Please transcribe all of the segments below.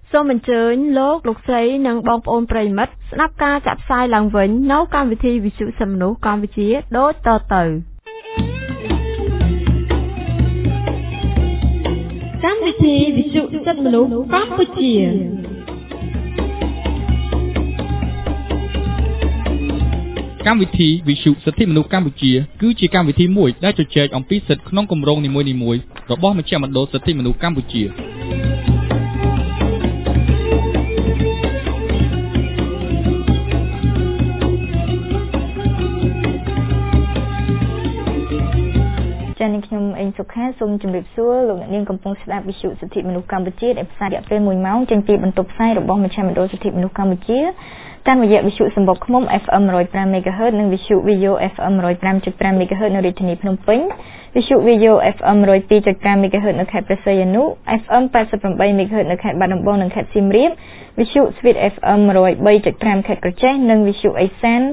សូមអញ្ជើញលោកស្រីនិងបងប្អូនប្រិយមិត្តស្ដាប់ការចាក់ផ្សាយឡើងវិញនៅកម្មវិធីវិទ្យុសិទ្ធិមនុស្សកម្ពុជាដូចតទៅកម្មវិធីវិទ្យុសិទ្ធិមនុស្សកម្ពុជាកម្មវិធីវិទ្យុសិទ្ធិមនុស្សកម្ពុជាគឺជាកម្មវិធីមួយដែលជជែកអំពីសិទ្ធិក្នុងគម្រោងនីមួយៗរបស់មជ្ឈមណ្ឌលសិទ្ធិមនុស្សកម្ពុជាចា៎ខ្ញុំអេងសុខាសូមជម្រាបសួរលោកអ្នកនាងកំពុងស្ដាប់វិទ្យុសិទ្ធិមនុស្សកម្ពុជាដែលផ្សាយរយៈពេល1ម៉ោងចេញពីបន្ទប់ផ្សាយរបស់មជ្ឈមណ្ឌលសិទ្ធិមនុស្សកម្ពុជាតាមរយៈវិទ្យុសម្បុកឃ្មុំ FM 105 MHz និងវិទ្យុ Video FM 105.5 MHz នៅរាជធានីភ្នំពេញវិទ្យុ Video FM 102.5 MHz នៅខេត្តព្រះសីហនុ FM 88 MHz នៅខេត្តបាត់ដំបងនិងខេត្តសៀមរាបវិទ្យុ Sweet FM 103.5 ខេត្តក្រចេះនិងវិទ្យុអេសាន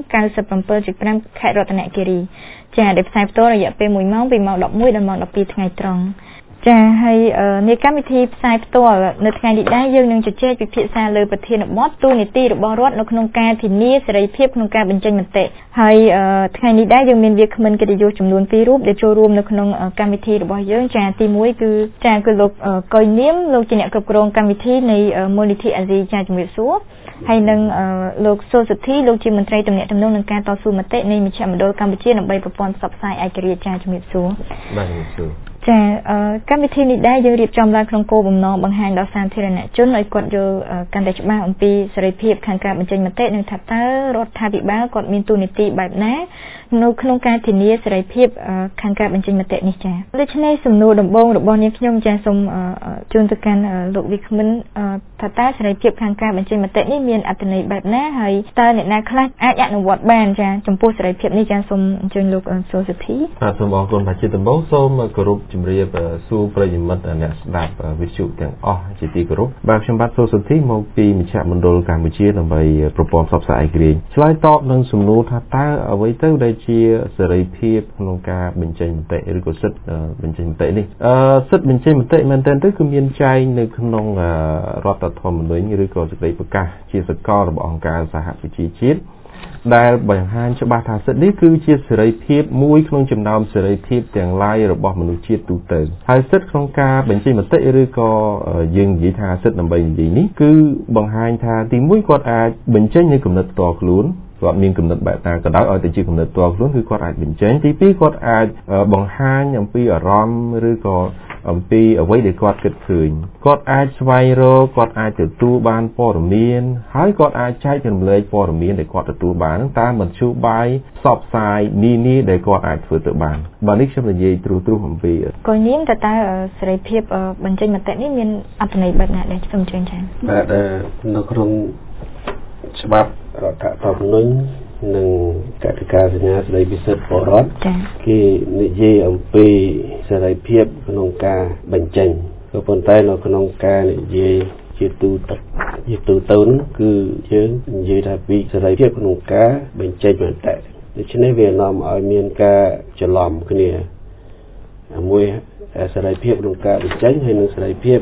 97.5 ខេត្តរតនគិរីចា៎ដែលផ្សាយផ្ទាល់រយៈពេល1ម៉ោងពីម៉ោង11ដល់ម៉ោង12ថ្ងៃត្រង់ចា៎ហើយនៃកម្មវិធីផ្សាយផ្ទាល់នៅថ្ងៃនេះដែរយើងនឹងជជែកពិភាក្សាលើប្រធានបទទូនីតិរបស់រដ្ឋនៅក្នុងការធានាសេរីភាពក្នុងការបញ្ចេញមតិហើយថ្ងៃនេះដែរយើងមានវាគ្មិនកិត្តិយសចំនួន2រូបដែលចូលរួមនៅក្នុងកម្មវិធីរបស់យើងចា៎ទី1គឺលោកកុយនាមលោកជាអ្នកគ្រប់គ្រងកម្មវិធីនៃមូលនិធិអាស៊ីចា៎ជំរាបសួរហើយនឹងលោកសូសុធីលោកជាមន្ត្រីទំនាក់ទំនងនឹងការតស៊ូមតិនៃមជ្ឈមណ្ឌលកម្ពុជាដើម្បីប្រព័ន្ធផ្សព្វផ្សាយឯករាជ្យចា៎ជំរាបសួរបាទជំរាបសួរចាកម្មវិធីនេះដែរយើងរៀបចំឡើងក្នុងគោលបំណងបង្ហាញដល់សាធារណជនឲ្យគាត់យល់កាន់តែច្បាស់អំពីសេរីភាពខាងការបញ្ចេញមតិនិងថាតើរដ្ឋាភិបាលគាត់មានទូនីតិបែបណានៅក្នុងការធានាសេរីភាពខាងការបញ្ចេញមតិនេះចាដូច្នេះសំណួរដំបូងរបស់នាងខ្ញុំចាសូមជូនទៅកាន់លោកវិក្កាមិនថាតើសេរីភាពខាងការបញ្ចេញមតិនេះមានអត្ថន័យបែបណាហើយតើអ្នកណាខ្លះអាចអនុវត្តបានចាចំពោះសេរីភាពនេះចាសូមអញ្ជើញលោកសូសុធីបាទសូមអរគុណបាទជាដំបូងសូមគោរពជំរាបសួរប្រិយមិត្តអ្នកស្ដាប់វិទ្យុទាំងអស់ជាទីគោរពបាទខ្ញុំបាទសូសុធីមកពីមជ្ឈមណ្ឌលកម្ពុជាដើម្បីប្រព័ន្ធផ្សព្វផ្សាយឯករាជ្យឆ្លើយតបនឹងសំណួរថាតើអ្វីទៅដែលជាសេរីភាពក្នុងការបញ្ចេញមតិឬក៏សិទ្ធិបញ្ចេញមតិនេះសិទ្ធិបញ្ចេញមតិមែនទែនទៅគឺមានចែងនៅក្នុងរដ្ឋធម្មនុញ្ញឬក៏សេចក្តីប្រកាសជាសកលរបស់អង្គការសហប្រជាជាតិដែលបង្ហាញច្បាស់ថាសិទ្ធិនេះគឺជាសេរីភាពមួយក្នុងចំណោមសេរីភាពទាំងឡាយរបស់មនុស្សជាតិទូទៅហើយសិទ្ធិក្នុងការបញ្ចេញមតិឬក៏យើងនិយាយថាសិទ្ធិដើម្បីនិយាយនេះគឺបង្ហាញថាទីមួយគាត់អាចបញ្ចេញនូវគំនិតផ្ទាល់ខ្លួនគាត់មានគំនិតបែបណាក៏ដោយឲ្យតែជាគំនិតផ្ទាល់ខ្លួនគឺគាត់អាចបញ្ចេញទី2គាត់អាចបង្ហាញអំពីអារម្មណ៍ឬក៏អំពីអ្វីដែលគាត់គិតឃើញគាត់អាចស្វែងរកគាត់អាចទទួលបានព័ត៌មានហើយគាត់អាចចែករំលែកព័ត៌មានដែលគាត់ទទួលបានហ្នឹងតាមមធ្យោបាយផ្សព្វផ្សាយនានាដែលគាត់អាចធ្វើទៅបានបាទនេះខ្ញុំនិយាយទ្រុសអំពីក៏នាមតើសេរីភាពបញ្ចេញមតិនេះមានអត្ថន័យបែបណាដែរខ្ញុំជឿចា៎បាទនៅក្នុងច្បាប់រដ្ឋធម្មនុញ្ញនិងកតិកាសញ្ញាស្តីពីសិទ្ធិពលរដ្ឋគេនិយាយអំពីសេរីភាពក្នុងការបញ្ចេញក៏ប៉ុន្តែនៅក្នុងការនិយាយជាទូទៅនោះគឺយើងនិយាយថាពីសេរីភាពក្នុងការបញ្ចេញមតិដូច្នេះវានាំឲ្យមានការច្រឡំគ្នាមួយសេរីភាពក្នុងការបញ្ចេញហើយនិងសេរីភាព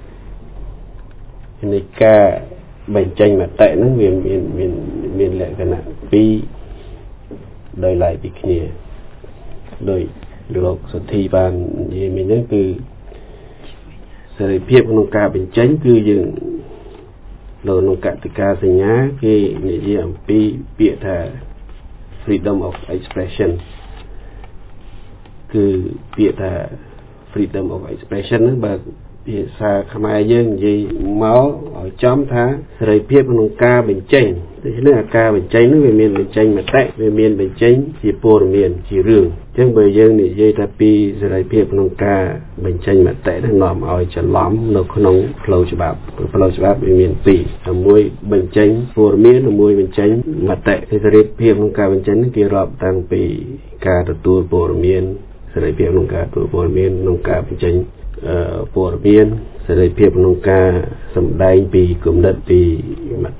នៃការបញ្ចេញមតិហ្នឹងវាមានលក្ខណៈពីរដោយឡែកពីគ្នាដោយលោកសុធីបាននិយាយមិញហ្នឹងគឺសេរីភាពក្នុងការបញ្ចេញគឺយើងនៅក្នុងកតិកាសញ្ញាគេនិយាយអំពីពាក្យថា freedom of expression គឺពាក្យថា freedom of expression ហ្នឹងបើភាសាខ្មែរយើងនិយាយមកឲ្យចំថាសេរីភាពក្នុងការបញ្ចេញដូច្នេះការបញ្ចេញនោះវាមានបញ្ចេញមតិវាមានបញ្ចេញជាព័ត៌មានជារឿងអញ្ចឹងបើយើងនិយាយថាពីសេរីភាពក្នុងការបញ្ចេញមតិនោះនាំឲ្យច្រឡំនៅក្នុងផ្លូវច្បាប់វាមានពីរមួយបញ្ចេញព័ត៌មានមួយបញ្ចេញមតិសេរីភាពក្នុងការបញ្ចេញនេះគេរាប់តាំងពីការទទួលព័ត៌មានសេរីភាពក្នុងការទទួលព័ត៌មានក្នុងការបញ្ចេញព័ត៌មានសេរីភាពក្នុងការសម្ដែងពីគំនិតពីមតិប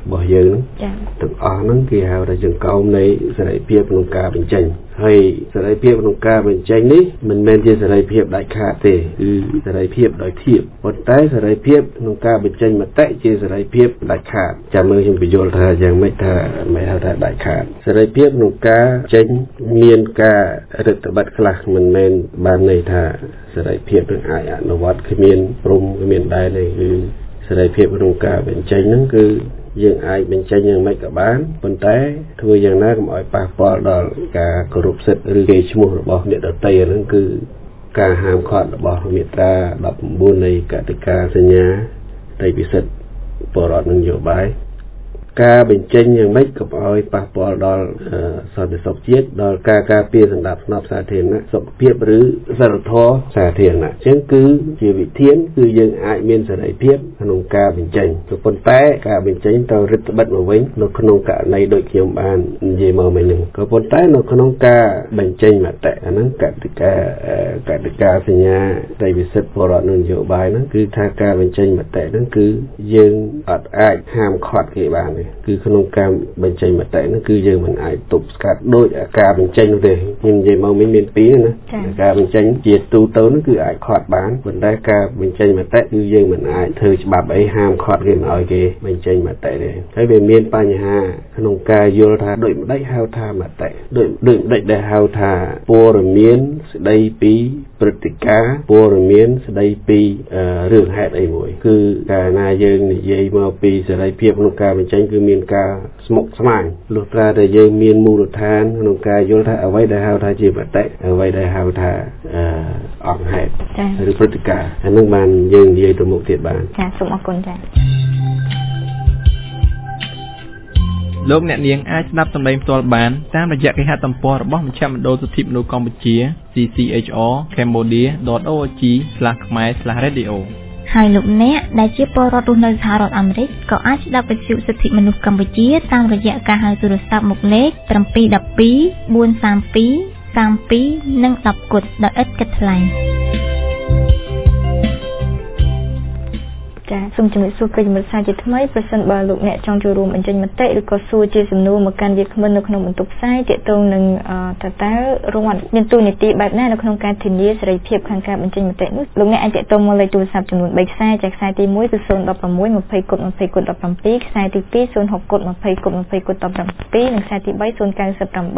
របស់យើងទាំងអស់ហ្នឹងគេហៅថាចង្កោមនៃសេរីភាពក្នុងការបញ្ចេញហើយសេរីភាពក្នុងការបញ្ចេញនេះមិនមែនជាសេរីភាពដាច់ខាតទេគឺសេរីភាពដោយធៀបប៉ុន្តែសេរីភាពក្នុងការបញ្ចេញមតិជាសេរីភាពដាច់ខាតចាំមើលខ្ញុំបញ្យល់ថាយ៉ាងម៉េចថាមិនហៅថាដាច់ខាតសេរីភាពក្នុងការចេញមានការរដ្ឋបတ်ខ្លះមិនមែនបានន័យថាសេរីភាពនឹងអាចអនុវត្តគ្មានព្រំគ្មានដែនទេគឺសេរីភាពក្នុងការបញ្ចេញហ្នឹងគឺយើងអាចបញ្ចេញយ៉ាងម៉េចក៏បានប៉ុន្តែធ្វើយ៉ាងណាកុំឲ្យប៉ះពាល់ដល់ការគោរពសិទ្ធិឬកេរ្តិ៍ឈ្មោះរបស់អ្នកដទៃហ្នឹងគឺការហាមឃាត់របស់មាត្រា19នៃកតិកាសញ្ញានៃពិសិដ្ឋបរិបទនយោបាយការបញ្ចេញយ៉ាងម៉េចកុំឲ្យប៉ះពាល់ដល់សន្តិសុខជាតិដល់ការការពារសណ្ដាប់ធ្នាប់សាធារណៈសុខភាពឬសីលធម៌សាធារណៈអញ្ចឹងគឺជាវិធានគឺយើងអាចមានសេរីភាពក្នុងការបញ្ចេញប៉ុន្តែការបញ្ចេញត្រូវរដ្ឋបិទមកវិញនៅក្នុងករណីដូចខ្ញុំបាននិយាយមកមិញហ្នឹងក៏ប៉ុន្តែនៅក្នុងការបញ្ចេញមតិអាហ្នឹងកតិកាសញ្ញានៃវិសិទ្ធបរិបទនយោបាយហ្នឹងគឺថាការបញ្ចេញមតិហ្នឹងគឺយើងអត់អាចហាមឃាត់គេបានគឺក្នុងការបញ្ចេញមតិហ្នឹងគឺយើងមិនអាចទប់ស្កាត់ដោយការបញ្ចេញនោះទេខ្ញុំនិយាយមកមានពីរណាការបញ្ចេញជាទូទៅហ្នឹងគឺអាចខាត់បានប៉ុន្តែការបញ្ចេញមតិគឺយើងមិនអាចធ្វើច្បាប់អីហាមឃាត់គេមិនឲ្យគេបញ្ចេញមតិទេហើយវាមានបញ្ហាក្នុងការយល់ថាដូចម្ដេចហៅថាមតិដូចម្ដេចដែលហៅថាព័ត៌មានស្ដីពីព្រឹត្តិការណ៍ព័ត៌មានស្ដីពីរឿងហេតុអីមួយគឺកាលណាយើងនិយាយមកពីសេរីភាពក្នុងការបញ្ចេញគឺមានការស្មុគស្មាញលុះត្រាតែយើងមានមូលដ្ឋានក្នុងការយល់ថាអ្វីដែលហៅថាជាមតិអ្វីដែលហៅថាអង្គហេតុឬព្រឹត្តិការណ៍អានឹងបានយើងនិយាយទៅមុខទៀតបានចាសូមអរគុណចាលោកអ្នកនាងអាចស្ដាប់សម្លេងផ្ទាល់បានតាមរយៈគេហទំព័ររបស់មជ្ឈមណ្ឌលសិទ្ធិមនុស្សកម្ពុជា cchr.cambodia.org/khmer/radio ហើយលោកអ្នកដែលជាពលរដ្ឋរស់នៅសហរដ្ឋអាមេរិកក៏អាចស្ដាប់វិទ្យុសិទ្ធិមនុស្សកម្ពុជាតាមរយៈការហៅទូរស័ព្ទមកលេខ712-432-32និង10គត់ដោយឥតគិតថ្លៃចាសូមជំរាបសួរប្រិយមិត្តសាជាថ្មីប្រសិនបើលោកអ្នកចង់ចូលរួមបញ្ចេញមតិឬក៏សួរជាសំណួរមកកាន់វាគ្មិននៅក្នុងបន្ទប់ផ្សាយទាក់ទងនឹងតើរដ្ឋមានទូនីតិបែបណានៅក្នុងការធានាសេរីភាពខាងការបញ្ចេញមតិនោះលោកអ្នកអាចទាក់ទងមកលេខទូរស័ព្ទចំនួន3ខ្សែចាខ្សែទី1គឺ016 20 20 17ខ្សែទី2 06 20 20 17និងខ្សែទី3 098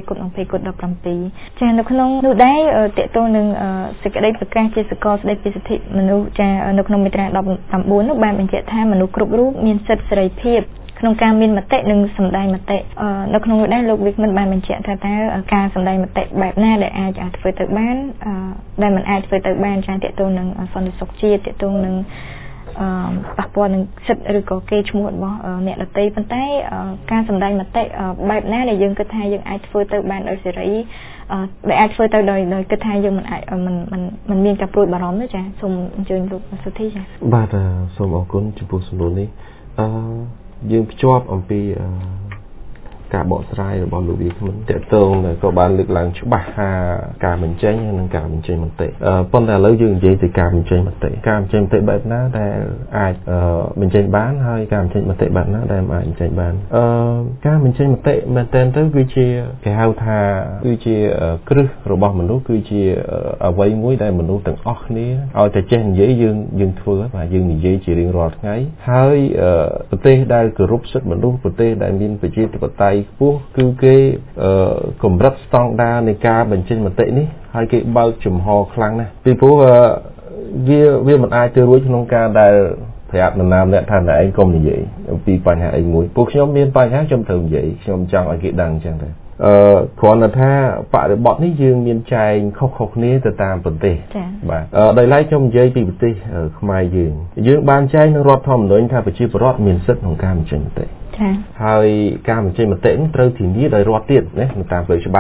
20 20 17ចានៅក្នុងនោះដែរទាក់ទងនឹងសេចក្តីប្រកាសជាសកលស្តីពីសិទ្ធិមនុស្សចានៅក្នុងមាត្រា19នោះបានបញ្ជាក់ថាមនុស្សគ្រប់រូបមានសិទ្ធិសេរីភាពក្នុងការមានមតិនិងសម្ដែងមតិនៅក្នុងនោះដែរលោកវិក្មិនបានបញ្ជាក់ថាតើការសម្ដែងមតិបែបណាដែលអាចធ្វើទៅបានដែលមិនអាចធ្វើទៅបានចាទាក់ទងនឹងសន្តិសុខជាតិទាក់ទងនឹងប៉ះពាល់នឹងសិទ្ធិឬក៏កេរ្តិ៍ឈ្មោះរបស់អ្នកដទៃប៉ុន្តែការសម្ដែងមតិបែបណាដែលយើងគិតថាយើងអាចធ្វើទៅបានដោយសេរីដែលអាចធ្វើទៅដោយគិតថាយើងមិនអាចមិនមានការព្រួយបារម្ភទេចាសូមអញ្ជើញលោកសុធីចាបាទសូមអរគុណចំពោះសំណួរនេះយើងភ្ជាប់អំពីការបកស្រាយរបស់លោកវិក្មិនតកតងក៏បានលើកឡើងច្បាស់ថាការបញ្ចេញនិងការបញ្ចេញមតិប៉ុន្តែឥឡូវយើងនិយាយទៅការបញ្ចេញមតិបែបណាដែលអាចបញ្ចេញបានហើយការបញ្ចេញមតិបែបណាដែលមិនអាចបញ្ចេញបានការបញ្ចេញមតិមែនតើទៅគឺជាគេហៅថាគឺជាគ្រឹះរបស់មនុស្សគឺជាអ្វីមួយដែលមនុស្សទាំងអស់គ្នាឲ្យតែចេះនិយាយយើងធ្វើបាទយើងនិយាយជារៀងរាល់ថ្ងៃហើយប្រទេសដែលគោរពសិទ្ធិមនុស្សប្រទេសដែលមានប្រជាធិបតេយ្យខ្ពស់គឺគេកម្រិតស្តង់ដារនៃការបញ្ចេញមតិនេះហើយគេបើកចំហខ្លាំងណាស់ពីព្រោះវាមិនអាចទៅរួចក្នុងការដែលប្រាប់នរណាម្នាក់ថាតែឯងកុំនិយាយអំពីបញ្ហាអីមួយពួកខ្ញុំមានបញ្ហាខ្ញុំត្រូវនិយាយខ្ញុំចង់ឲ្យគេដឹងអញ្ចឹងដែរគ្រាន់តែថាបរិបទនេះយើងមានចែងខុសៗគ្នាទៅតាមប្រទេសបាទដោយឡែកខ្ញុំនិយាយពីប្រទេសខ្មែរយើងបានចែងនៅរដ្ឋធម្មនុញ្ញថាប្រជាពលរដ្ឋមានសិទ្ធិក្នុងការបញ្ចេញមតិហើយការបញ្ចេញមតិនេះត្រូវធានាដោយរដ្ឋទៀតណាតាមផ្លូវច្បាប់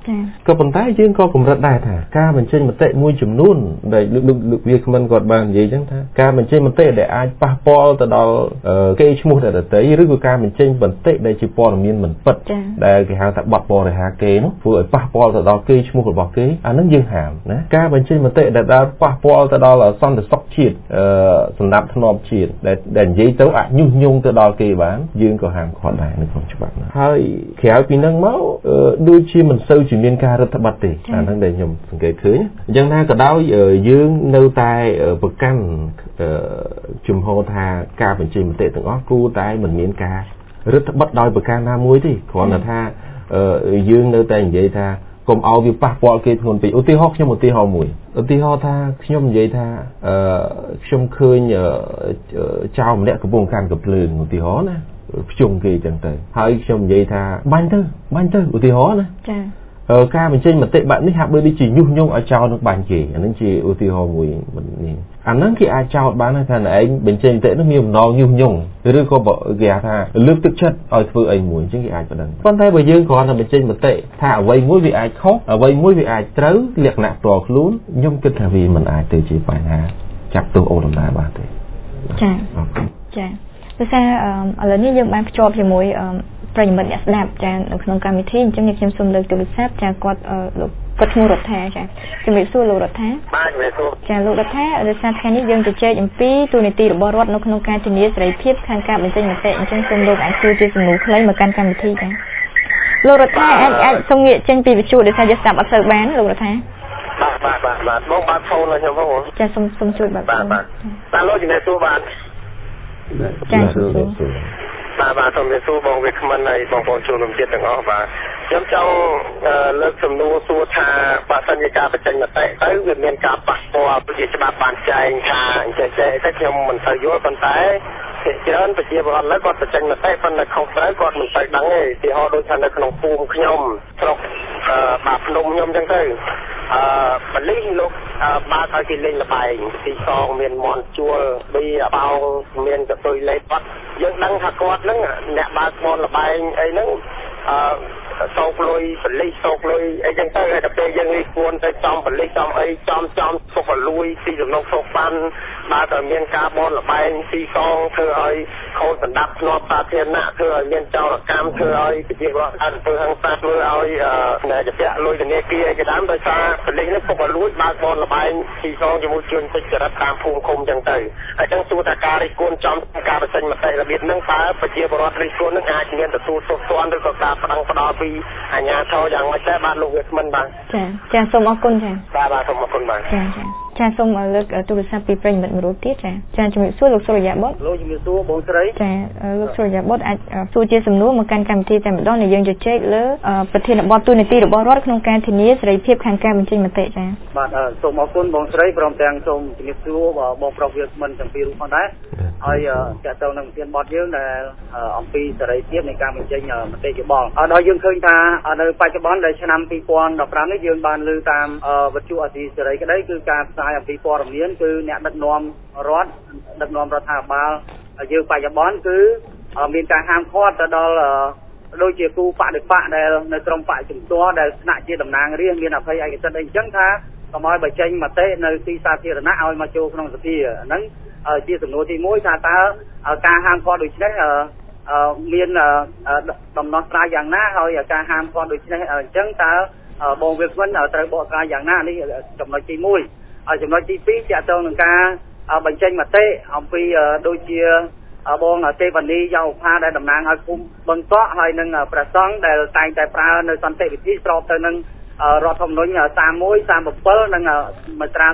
ក៏ប៉ុន្តែយើងក៏កម្រិតដែរថាការបញ្ចេញមតិមួយចំនួនដែលលោកវាគ្មិនគាត់បាននិយាយចឹងថាការបញ្ចេញមតិដែលអាចប៉ះពាល់ទៅដល់កេរ្តិ៍ឈ្មោះដទៃឬក៏ការបញ្ចេញមតិដែលជាព័ត៌មានមិនពិតដែលគេហៅថាបទបរិហាគេនោះធ្វើឲ្យប៉ះពាល់ទៅដល់កេរ្តិ៍ឈ្មោះរបស់គេអានឹងយើងហាមណាការបញ្ចេញមតិដែលប៉ះពាល់ទៅដល់សន្តិសុខជាតិសម្រាប់ធ្នាប់ជាតិដែលនិយាយទៅអាចញុះញង់ទៅដល់គេបានយើងក៏ហាមឃាត់ដែរនៅក្នុងច្បាប់នោះហើយក្រៅពីនឹងមកដូចជាមិនសូវជាមានការរដ្ឋបတ်ទេអាហ្នឹងដែលខ្ញុំសង្កេតឃើញអញ្ចឹងថាក៏ដោយយើងនៅតែប្រកាន់ជំហរថាការបញ្ចេញមតិទាំងអស់គួរតែមិនមានការរដ្ឋបတ်ដោយប្រការណាមួយទេគ្រាន់តែថាយើងនៅតែនិយាយថាកុំឲ្យវាប៉ះពាល់គេធ្ងន់ពេកឧទាហរណ៍ខ្ញុំឧទាហរណ៍មួយឧទាហរណ៍ថាខ្ញុំនិយាយថាខ្ញុំឃើញចៅម្នាក់កំពុងកាន់កាភ្លើងឧទាហរណ៍ណាភ្ជុំគេចឹងទៅហើយខ្ញុំនិយាយថាបាញ់ទៅឧទាហរណ៍ណាចាការបញ្ចេញមតិបែបនេះហាក់បីដូចជាញុះញង់ឲ្យចោលនឹងបាញ់គេអានឹងជាឧទាហរណ៍មួយនេះអានឹងគេអាចចោលបានថាឯងបញ្ចេញមតិនោះមានបំណងញុះញង់ឬក៏គេថាលើកទឹកចិត្តឲ្យធ្វើអីមួយអញ្ចឹងគេអាចបណ្ដឹងប៉ុន្តែបើយើងគ្រាន់តែបញ្ចេញមតិថាអ្វីមួយវាអាចខុសអ្វីមួយវាអាចត្រូវលក្ខណៈផ្ទាល់ខ្លួនខ្ញុំគិតថាវាមិនអាចទៅជាបញ្ហាចាប់ទោសអូនដំណើរបានទេចាភាសាឥឡូវនេះយើងបានភ្ជាប់ជាមួយប្រិយមិត្តអ្នកស្ដាប់ចានៅក្នុងកម្មវិធីអញ្ចឹងខ្ញុំសូមលើកទូរស័ព្ទចាគាត់គាត់ឈ្មោះរដ្ឋាចាជំរាបសួរលោករដ្ឋាបាទជំរាបសួរចាលោករដ្ឋាដោយសារថ្ងៃនេះយើងជជែកអំពីទូនីតិរបស់រដ្ឋនៅក្នុងការធានាសេរីភាពខាងការបញ្ចេញមតិអញ្ចឹងសូមលោកអាចជួយជាសំណួរខ្លីមកកាន់កម្មវិធីចាលោករដ្ឋាអាចសូមងាកចេញពីវិទ្យុដោយសារយើងស្ដាប់អត់សូវបានលោករដ្ឋាបាទបងបាទហ្វូនរបស់ខ្ញុំបងចាសូមជួយបាទបាទលោកជំរាបសួរបាទចាបាទសូមជំរាបសួរបងវាគ្មិនហើយបងប្អូនជនរួមជាតិទាំងអស់បាទខ្ញុំចង់លើកសំណួរសួរថាបើសិនជាការបញ្ចេញមតិទៅវាមានការប៉ះពាល់ប្រជាច្បាប់បានចែងថាអញ្ចឹងតែខ្ញុំមិនសូវយល់ប៉ុន្តែជាច្រើនប្រជាពលរដ្ឋលើគាត់បញ្ចេញមតិប៉ុន្តែខុសត្រូវគាត់មិនសូវដឹងទេឧទាហរណ៍ដូចថានៅក្នុងភូមិខ្ញុំស្រុកបាទភ្នំខ្ញុំអញ្ចឹងទៅបលិសលោកបើកឲ្យគេលេងល្បែងទីសងមានមន់ជួលប៊ីបោងមានកតុយលេបបាត់យើងដឹងថាគាត់ហ្នឹងអ្នកបើកមន់ល្បែងអីហ្នឹងសោកលុយបលិសសោកលុយអីចឹងទៅហើយដល់ពេលយើងនេះគួនទៅចំបលិសចំអីចំសុខលួយទីសំណុកសុខបានបើតែមានការបនល្បែងទីសងធ្វើឲ្យខូចសណ្ដាប់ធ្នាប់សាធារណៈធ្វើឲ្យមានចោរកម្មធ្វើឲ្យប្រជាពលរដ្ឋអង្គើហិង្សាធ្វើឲ្យអ្នកជាពាក់លុយធនាគារឯកឧត្តមដោយសារបលិសនេះពុកលួយបើកបនល្បែងទីសងជាមួយជនទុច្ចរិតតាមភូមិឃុំចឹងទៅហើយចឹងសួរថាការរិះគន់ចំការបញ្ចេញមតិរបៀបហ្នឹងតើប្រជាពលរដ្ឋរិះគន់នឹងអាចមានទទួលទោសទណ្ឌឬក៏ការផ្ដល់ពីអាជ្ញាធរយ៉ាងម៉េចដែរបាទលោកវាគ្មិនបាទចាសូមអរគុណចាបាទសូមអរគុណបាទចាសូមលើកទូរស័ព្ទពីប្រិយមិត្តមួយរូបទៀតចាជំរាបសួរលោកសុរិយាបុត្រលោកជំរាបសួរបងស្រីចាលោកសុរិយាបុត្រអាចសួរជាសំណួរមកកាន់កម្មវិធីតែម្ដងដែលយើងជជែកលើប្រធានបទទូនីតិរបស់រដ្ឋក្នុងការធានាសេរីភាពខាងការបញ្ចេញមតិចាបាទសូមអរគុណបងស្រីព្រមទាំងសូមជំរាបសួរបងប្រុសវាគ្មិនទាំងពីររូបផងដែរហើយតើតើនឹងប្រធានបទយើងដែលអំពីសេរីភាពនៃការបញ្ចេញមតិយោបល់ដល់យើងឃើញថានៅបច្ចុប្បន្នដែលឆ្នាំ2015នេះយើងបានលើតាមវិទ្យុអាស៊ីសេរីក្តីគឺការផ្សាយអំពីព័ត៌មានគឺអ្នកដឹកនាំរដ្ឋដឹកនាំរដ្ឋាភិបាលយើងបច្ចុប្បន្នគឺមានការហាមឃាត់ទៅដល់ដូចជាគូបដិបកដែលនៅក្រុមបកជំទាស់ដែលស្នាក់ជាតំណាងរាស្ត្រមានអភ័យឯកសិទ្ធិអីអញ្ចឹងថាកុំឲ្យបញ្ចេញមតិនៅទីសាធារណៈឲ្យមកចូលក្នុងសភាហ្នឹងជាសំណួរទី1ថាតើការហាមឃាត់ដូចនេះមានដំណោះស្រាយយ៉ាងណាហើយការហាមឃាត់ដូចនេះអញ្ចឹងតើបងវាគ្មិនត្រូវបកស្រាយយ៉ាងណានេះចំណុចទី1ហើយចំណុចទី2ទាក់ទងនឹងការបញ្ចេញមតិអំពីដូចជាបងទេវនីយ៉ាងឧផាដែលតំណាងឲ្យភូមិបឹងកក់ហើយនឹងព្រះសង្ឃដែលតែងតែប្រើនៅសន្តិវិធីស្របទៅនឹងរដ្ឋធម្មនុញ្ញ31 37និងមាត្រា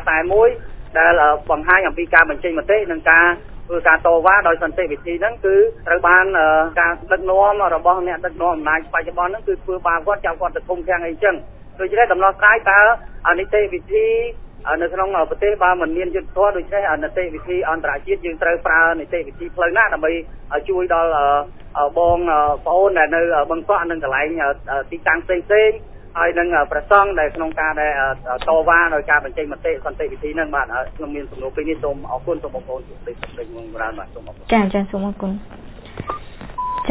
41ដែលបង្ហាញអំពីការបញ្ចេញមតិនិងការធ្វើការតវ៉ាដោយសន្តិវិធីហ្នឹងគឺត្រូវបានការដឹកនាំរបស់អ្នកដឹកនាំអំណាចបច្ចុប្បន្នហ្នឹងគឺធ្វើបាបគាត់ចាប់គាត់ទៅឃុំឃាំងអីចឹងដូច្នេះដំណោះស្រាយតើនីតិវិធីនៅក្នុងប្រទេសបើមិនមានយុទ្ធសាស្ត្រដូច្នេះនីតិវិធីអន្តរជាតិយើងត្រូវប្រើនីតិវិធីផ្លូវណាដើម្បីជួយដល់បងប្អូនដែលនៅបឹងកក់និងកន្លែងទីតាំងផ្សេងៗហើយនឹងប្រសង់ដែលក្នុងការដែលតវ៉ាដោយការបញ្ចេញមតិសន្តិវិធីហ្នឹងបាទខ្ញុំមានសំណួរពីនេះសូមអរគុណសូមបងប្អូនជួយពេញមួយបានបាទសូមអរគុណចាសូមអរគុណច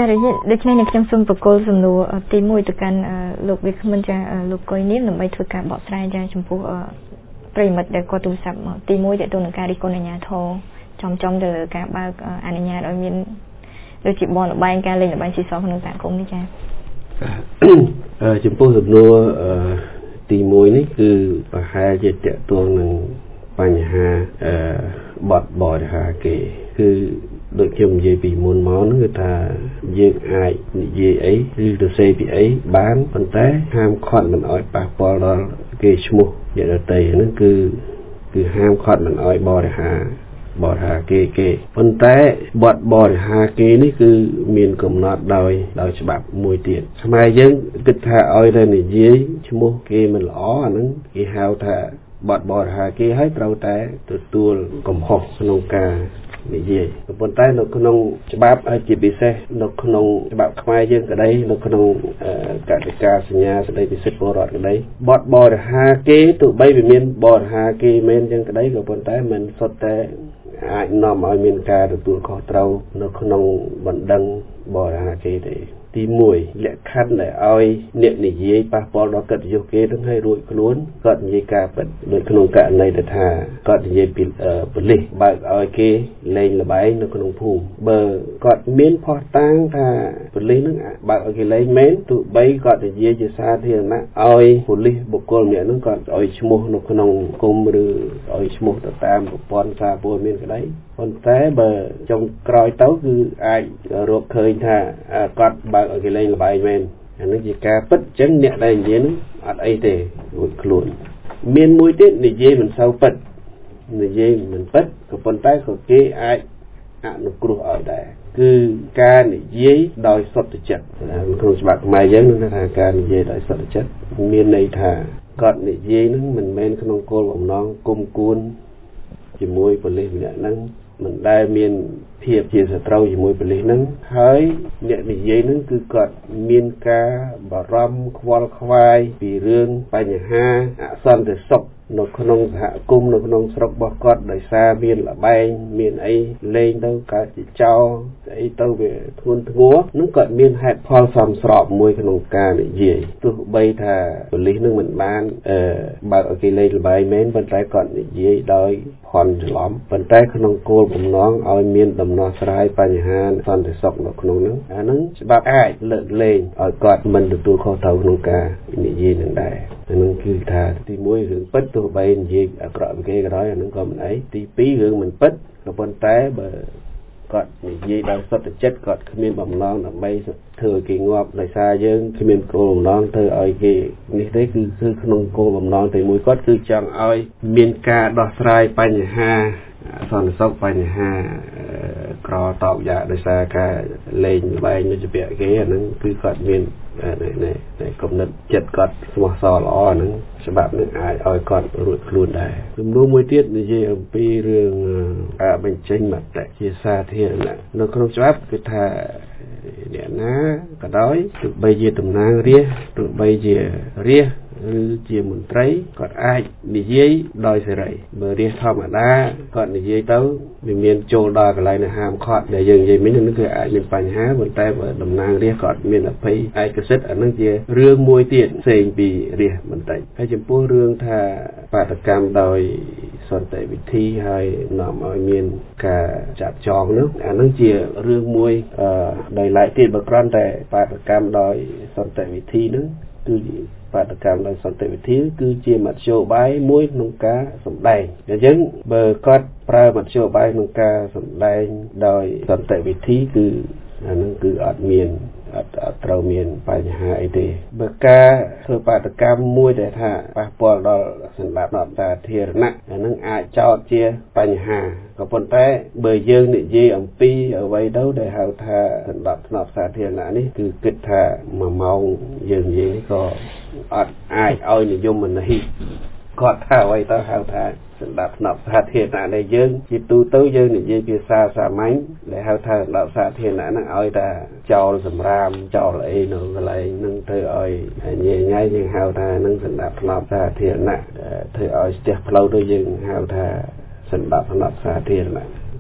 ចាដូចនេះនៅខ្ញុំសូមប្រកល់សំណួរទី1ទៅកាន់លោកវិក្កាមិនចាលោកកុយនាមដើម្បីធ្វើការបកស្រាយចាចំពោះប្រិមិត្តដែលគាត់ទូរស័ព្ទមកទី1តើតើនឹងការរិះគន់អាជ្ញាធរចំទៅលើការបើកអនុញ្ញាតឲ្យមានដូចជាបនលបែងការលេងលបែងស៊ីសក្នុងសហគមន៍នេះចាចំពោះសំណួរទី1នេះគឺប្រហែលជាតកតួងនឹងបញ្ហាបទបរិហាគេគឺដូចខ្ញុំនិយាយពីមុនមកហ្នឹងគឺថាយើងអាចនិយាយអីឬទៅសេពីអីបានប៉ុន្តែហាមឃាត់មិនឲ្យប៉ះពាល់ដល់គេឈ្មោះអ្នកដទៃហ្នឹងគឺហាមឃាត់មិនឲ្យបរិហាគេប៉ុន្តែបទបរិហាគេនេះគឺមានកំណត់ដោយច្បាប់មួយទៀតខ្មែរយើងគិតថាឲ្យតែនិយាយឈ្មោះគេមិនល្អអាហ្នឹងគេហៅថាបទបរិហាគេហើយត្រូវតែទទួលកំហុសក្នុងការនិយាយប៉ុន្តែនៅក្នុងច្បាប់ជាពិសេសនៅក្នុងច្បាប់ខ្មែរយើងក្តីនៅក្នុងកតិកាសញ្ញាស្តីពីសិទ្ធិពលរដ្ឋក្តីបទបរិហាគេទោះបីវាមានបរិហាគេមែនចឹងក្តីក៏ប៉ុន្តែមិនសុទ្ធតែអាចនាំឲ្យមានការទទួលខុសត្រូវនៅក្នុងបណ្ដឹងបរិហាគេទេទី1លក្ខខណ្ឌដែលឲ្យអ្នកនិយាយប៉ះពាល់ដល់កិត្តិយសគេនឹងឲ្យរួចខ្លួនគាត់និយាយការពិតដូចក្នុងករណីទៅថាគាត់និយាយពីប៉ូលីសបើកឲ្យគេលេងល្បែងនៅក្នុងភូមិបើគាត់មានភស្តុតាងថាប៉ូលីសនឹងបើកឲ្យគេលេងមែនទោះបីគាត់និយាយជាសាធារណៈឲ្យប៉ូលីសបុគ្គលម្នាក់នឹងគាត់ឲ្យឈ្មោះនៅក្នុងគុំឬឲ្យឈ្មោះទៅតាមប្រព័ន្ធសារព័ត៌មានក្តីប៉ុន្តែបើចុងក្រោយទៅគឺអាចរកឃើញថាគាត់បើកឲ្យគេលេងល្បែងមែនអានេះជាការពិតអញ្ចឹងអ្នកដែលនិយាយនឹងអត់អីទេរួចខ្លួនមានមួយទៀតនិយាយមិនសូវពិតនិយាយមិនពិតក៏ប៉ុន្តែក៏គេអាចអនុគ្រោះឲ្យដែរគឺការនិយាយដោយសុទ្ធចិត្តក្នុងច្បាប់ខ្មែរយើងនឹងថាការនិយាយដោយសុទ្ធចិត្តមានន័យថាគាត់និយាយនឹងមិនមែនក្នុងគោលបំណងគុំគួនជាមួយប៉ូលីសម្នាក់ហ្នឹងមិនដែលមានភាពជាសត្រូវជាមួយប៉ូលីសហ្នឹងហើយអ្នកនិយាយហ្នឹងគឺគាត់មានការបារម្ភខ្វល់ខ្វាយពីរឿងបញ្ហាអសន្តិសុខនៅក្នុងសហគមន៍នៅក្នុងស្រុករបស់គាត់ដោយសារមានលបែងមានអីលេងទៅកើតជាចោរអីទៅវាធ្ងន់ធ្ងរនឹងគាត់មានហេតុផលសមស្របមួយក្នុងការនិយាយទោះបីថាប៉ូលីសនឹងមិនបានបើកឲ្យគេលេងលបែងមែនប៉ុន្តែគាត់និយាយដោយភ័ន្តច្រឡំប៉ុន្តែក្នុងគោលបំណងឲ្យមានដំណោះស្រាយបញ្ហាសន្តិសុខនៅក្នុងហ្នឹងអាហ្នឹងច្បាប់អាចលើកលែងឲ្យគាត់មិនទទួលខុសត្រូវក្នុងការនិយាយនឹងដែរអាហ្នឹងគឺថាទី1រឿងពិតទោះបីនិយាយអាក្រក់ពីគេក៏ដោយអាហ្នឹងក៏មិនអីទី2រឿងមិនពិតក៏ប៉ុន្តែបើគាត់និយាយដោយសុទ្ធចិត្តគាត់គ្មានបំណងដើម្បីធ្វើឲ្យគេងាប់ដោយសារយើងគ្មានគោលបំណងធ្វើឲ្យគេនេះទេគឺក្នុងគោលបំណងតែមួយគាត់គឺចង់ឲ្យមានការដោះស្រាយបញ្ហាសន្តិសុខបញ្ហាក្រតបយ៉ាដោយសារការលេងល្បែងដូចជាគេអាហ្នឹងគឺគាត់មានគំនិតចិត្តគាត់ស្មោះសរល្អអាហ្នឹងច្បាប់នឹងអាចឲ្យគាត់រួចខ្លួនដែរចំនួនមួយទៀតនិយាយអំពីរឿងការបញ្ចេញមតិជាសាធារណៈនៅក្នុងច្បាប់គឺថាអ្នកណាក៏ដោយទោះបីជាតំណាងរាស្ត្រទោះបីជារាស្ត្រឬជាមន្ត្រីគាត់អាចនិយាយដោយសេរីបើរាស្ត្រធម្មតាគាត់និយាយទៅវាមានចូលដល់កន្លែងនៃហាមឃាត់ដែលយើងនិយាយមិញនោះគឺអាចមានបញ្ហាប៉ុន្តែបើតំណាងរាស្ត្រគាត់មានអភ័យឯកសិទ្ធិអានឹងជារឿងមួយទៀតផ្សេងពីរាស្ត្របន្តិចហើយចំពោះរឿងថាបាតកម្មដោយសន្តិវិធីហើយនាំឲ្យមានការចាប់ចងនោះអានឹងជារឿងមួយដោយឡែកទៀតបើគ្រាន់តែបាតកម្មដោយសន្តិវិធីនោះគឺបាតកម្មដោយសន្តិវិធីគឺជាមធ្យោបាយមួយក្នុងការសម្ដែងអញ្ចឹងបើគាត់ប្រើមធ្យោបាយក្នុងការសម្ដែងដោយសន្តិវិធីគឺអានឹងគឺអត់ត្រូវមានបញ្ហាអីទេបើការធ្វើបាតកម្មមួយដែលថាប៉ះពាល់ដល់សន្តិភាពសាធារណៈអានឹងអាចចោទជាបញ្ហាក៏ប៉ុន្តែបើយើងនិយាយអំពីអ្វីទៅដែលហៅថាសន្តិភាពសាធារណៈនេះគឺគិតថា1ម៉ោងយើងនិយាយក៏អត់អាចឲ្យនិយមន័យគាត់ថាអ្វីទៅហៅថាសន្តិភាពសាធារណៈដែលយើងជាទូទៅយើងនិយាយភាសាសាមញ្ញដែលហៅថាសន្តិភាពសាធារណៈហ្នឹងឲ្យតែចោលសម្រាមចោលអីនៅកន្លែងហ្នឹងធ្វើឲ្យញ៉ៃញ៉ៃយើងហៅថាហ្នឹងសន្តិភាពសាធារណៈធ្វើឲ្យស្ទះផ្លូវទៅយើងហៅថាសន្តិភាពសាធារណៈ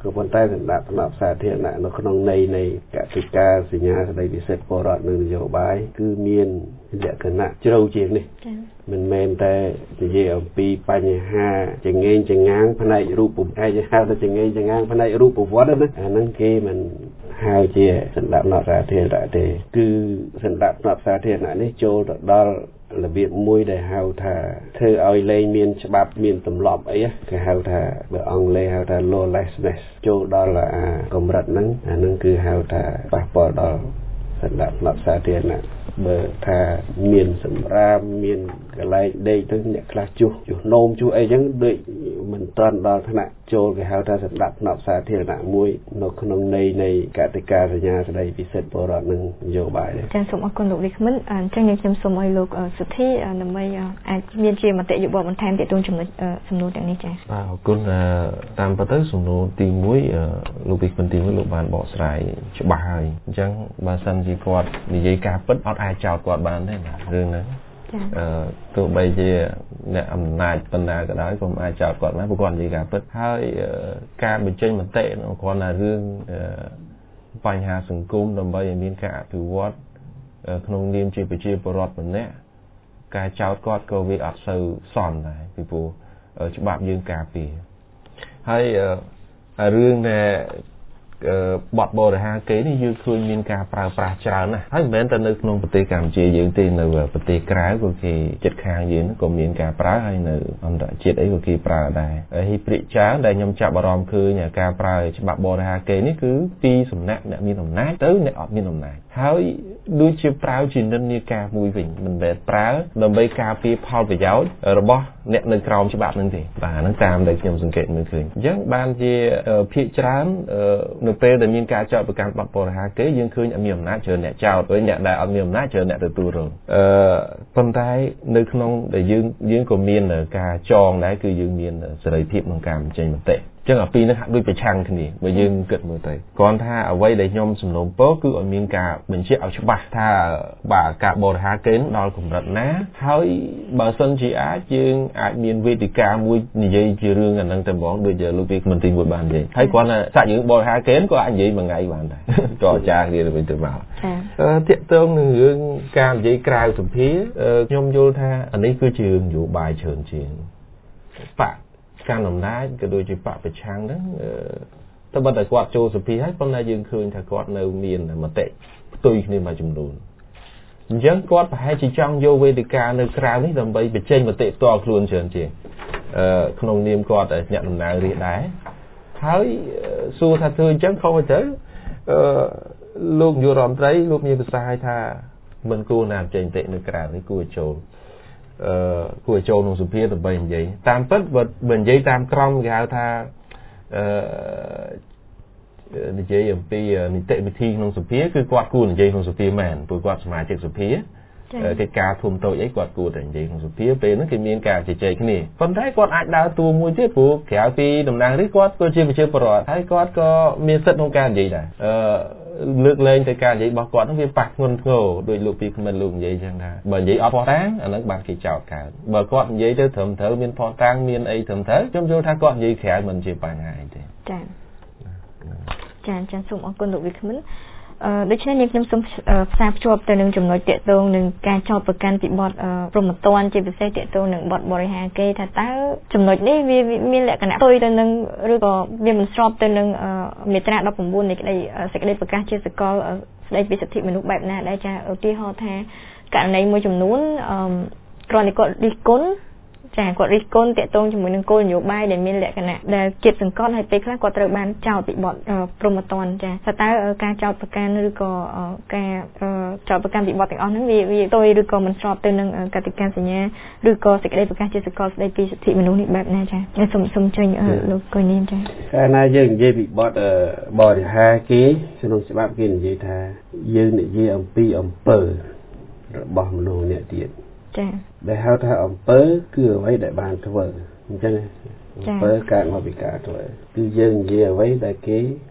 ក៏ប៉ុន្តែសម្រាប់ថ្នាក់សាធារណៈនៅក្នុងន័យនៃកតិកាសញ្ញាស្តីពិសេសពលរដ្ឋនិងនយោបាយគឺមានលក្ខណៈជ្រៅជាងនេះមិនមែនតែនិយាយអំពីបញ្ហាចង្អេងចង្ងាងផ្នែករូបឯកហៅថាចង្អេងចង្ងាងផ្នែករូបវត្តណាអាហ្នឹងគេមិនហៅជាសម្រាប់អ្នកសាធារណៈទេគឺសម្រាប់អ្នកសាធារណៈនេះចូលទៅដល់របៀបមួយដែលហៅថាធ្វើឲ្យលែងមានច្បាប់មានទម្លាប់អីគេហៅថាបើអង់គ្លេសហៅថា lawlessness ចូលដល់កម្រិតហ្នឹងអាហ្នឹងគឺហៅថាប៉ះពាល់ដល់សម្រាប់អ្នកសាធារណៈបើថាមានសម្រាមមានកន្លែងដេកទៅអ្នកខ្លះជួសនោមជួសអីចឹងដូចមិនតាន់ដល់ថ្នាក់ចូលគេហៅថាសម្រាប់អ្នកសាធារណៈមួយនៅក្នុងន័យនៃកតិកាសញ្ញាស្តីពិសិដ្ឋពលរដ្ឋនិងនយោបាយដែរចា៎សូមអរគុណលោកវិក្កាមិនអញ្ចឹងខ្ញុំសូមឲ្យលោកសុធីដើម្បីអាចមានជាមតិយោបល់បន្ថែមទាក់ទងជាមួយសំណួរទាំងនេះចា៎បាទអរគុណតាមពិតទៅសំណួរទី1លោកវិក្កាមិនទី1លោកបានបកស្រាយច្បាស់ហើយអញ្ចឹងបើសិនជាគាត់និយាយការពិតអត់អាចចោទគាត់បានទេណារឿងហ្នឹងទោះបីជាអ្នកអំណាចបណ្ដាក៏ដោយក៏មិនអាចចោទគាត់បានព្រោះគាត់និយាយការពិតហើយការបញ្ចេញមតិនោះគ្រាន់តែរឿងបញ្ហាសង្គមដើម្បីឲ្យមានការអភិវឌ្ឍក្នុងនាមជាប្រជាពលរដ្ឋម្នាក់ការចោទគាត់ក៏វាអត់សូវសមដែរពីព្រោះច្បាប់យើងការពារហើយរឿងដែលបទបរិហាគេនេះយើងឃើញមានការប្រើប្រាស់ច្រើនណាស់ហើយមិនមែនតែនៅក្នុងប្រទេសកម្ពុជាយើងទេនៅប្រទេសក្រៅក៏គេចិត្តខាងយើងក៏មានការប្រើហើយនៅអន្តរជាតិអីក៏គេប្រើដែរហើយព្រិចច្រើនដែលខ្ញុំចាប់អារម្មណ៍ឃើញការប្រើច្បាប់បរិហាគេនេះគឺពីសំណាក់អ្នកមានអំណាចទៅអ្នកអត់មានអំណាចហើយដូចជាប្រើជានិន្នាការមួយវិញមិនមែនប្រើដើម្បីការពារផលប្រយោជន៍របស់អ្នកនៅក្រោមច្បាប់នឹងទេបាទហ្នឹងតាមដែលខ្ញុំសង្កេតមើលឃើញអញ្ចឹងបានជាភាគច្រើននៅពេលដែលមានការចោទប្រកាន់បទបរិហាគេយើងឃើញអត់មានអំណាចច្រើនអ្នកចោទហើយអ្នកដែលអត់មានអំណាចច្រើនអ្នកទទួលរងប៉ុន្តែនៅក្នុងដែលយើងក៏មានការចងដែរគឺយើងមានសេរីភាពក្នុងការបញ្ចេញមតិចឹងអាពីរនេះហាក់ដូចប្រឆាំងគ្នាបើយើងគិតមើលទៅគ្រាន់ថាអ្វីដែលខ្ញុំសំណូមពរគឺឲ្យមានការបញ្ជាក់ឲ្យច្បាស់ថាបាទការបរិហាគេដល់កម្រិតណាហើយបើសិនជាយើងអាចមានវេទិកាមួយនិយាយជារឿងអាហ្នឹងតែហ្មងដូចលោកវិក្កាមិនទីមួយបាននិយាយហើយគ្រាន់តែសាច់យើងបរិហាគេក៏អាចនិយាយមួយថ្ងៃបានដែរក៏អាចារ្យគ្នាទៅវិញទៅមកតាក់ទងនឹងរឿងការនិយាយក្រៅសភាខ្ញុំយល់ថាអានេះគឺជារឿងនយោបាយច្រើនជាងកាន់អំណាចក៏ដូចជាបពប្រឆាំងហ្នឹងតែបើតែគាត់ចូលសភាហើយប៉ុន្តែយើងឃើញថាគាត់នៅមានមតិផ្ទុយគ្នាមួយចំនួនអញ្ចឹងគាត់ប្រហែលជាចង់យកវេទិកានៅក្រៅនេះដើម្បីបញ្ចេញមតិផ្ទាល់ខ្លួនច្រើនជាងក្នុងនាមគាត់អ្នកដំណើររាជដែរហើយសួរថាធ្វើអញ្ចឹងខុសទៅលោកនាយករដ្ឋមន្ត្រីលោកមានប្រសាសន៍ឲ្យថាមិនគួរណាបញ្ចេញមតិនៅក្រៅនេះគួរចូលគួរចូលក្នុងសភាដើម្បីនិយាយតាមពិតបើនិយាយតាមក្រមគេហៅថានិយាយអំពីនីតិវិធីក្នុងសភាគឺគាត់គួរនិយាយក្នុងសភាមែនព្រោះគាត់សមាជិកសភាកិច្ចការធំតូចអីគាត់គួរតែនិយាយក្នុងសភាពេលហ្នឹងគេមានការជជែកគ្នាប៉ុន្តែគាត់អាចដើរតួមួយទៀតព្រោះក្រៅពីតំណាងរាស្ត្រគាត់ក៏ជាប្រជាពលរដ្ឋហើយគាត់ក៏មានសិទ្ធិក្នុងការនិយាយដែរលើកលែងទៅការនិយាយរបស់គាត់ហ្នឹងវាប៉ះធ្ងន់ធ្ងរដោយលោកពីក្មិនលោកនិយាយចឹងថាបើនិយាយអត់ផុសតាំងអាហ្នឹងបានគេចោទកើតបើគាត់និយាយទៅត្រឹមត្រូវមានផុសតាំងមានអីត្រឹមត្រូវខ្ញុំយល់ថាគាត់និយាយក្រៅមិនជាបញ្ហាអីទេចាសូមអរគុណលោកវិក្កាមិនដូច្នេះនាងខ្ញុំសូមផ្សារភ្ជាប់ទៅនឹងចំណុចតាក់ទងនឹងការចោទប្រកាន់ពីបទព្រហ្មទណ្ឌជាពិសេសតាក់ទងនឹងបទបរិហាគេថាតើចំណុចនេះវាមានលក្ខណៈផ្ទុយទៅនឹងឬក៏វាមិនស្របទៅនឹងមាត្រា19នៃសេចក្តីប្រកាសជាសកលស្តីពីសិទ្ធិមនុស្សបែបណាដែរចាឧទាហរណ៍ថាករណីមួយចំនួនគ្រាន់តែគាត់រិះគន់គាត់រិះគន់តាក់ទងជាមួយនឹងគោលនយោបាយដែលមានលក្ខណៈដែលគៀបសង្កត់ហើយពេលខ្លះគាត់ត្រូវបានចោទពីបទព្រហ្មទណ្ឌថាតើការចោទប្រកាន់ឬក៏ការចោទប្រកាន់ពីបទទាំងអស់ហ្នឹងវាផ្ទុយឬក៏មិនស្របទៅនឹងកតិកាសញ្ញាឬក៏សេចក្តីប្រកាសជាសកលស្តីពីសិទ្ធិមនុស្សនេះបែបណាចាសូមចេញលោកកុយនាមចាកាលណាយើងនិយាយពីបទបរិហាគេក្នុងច្បាប់គេនិយាយថាយើងនិយាយអំពីអំពើរបស់មនុស្សអ្នកទៀតដែលហៅថាអំពើគឺអ្វីដែលបានធ្វើអញ្ចឹងអំពើកើតមកពីការធ្វើគឺយើងនិយាយអ្វីដែលគេ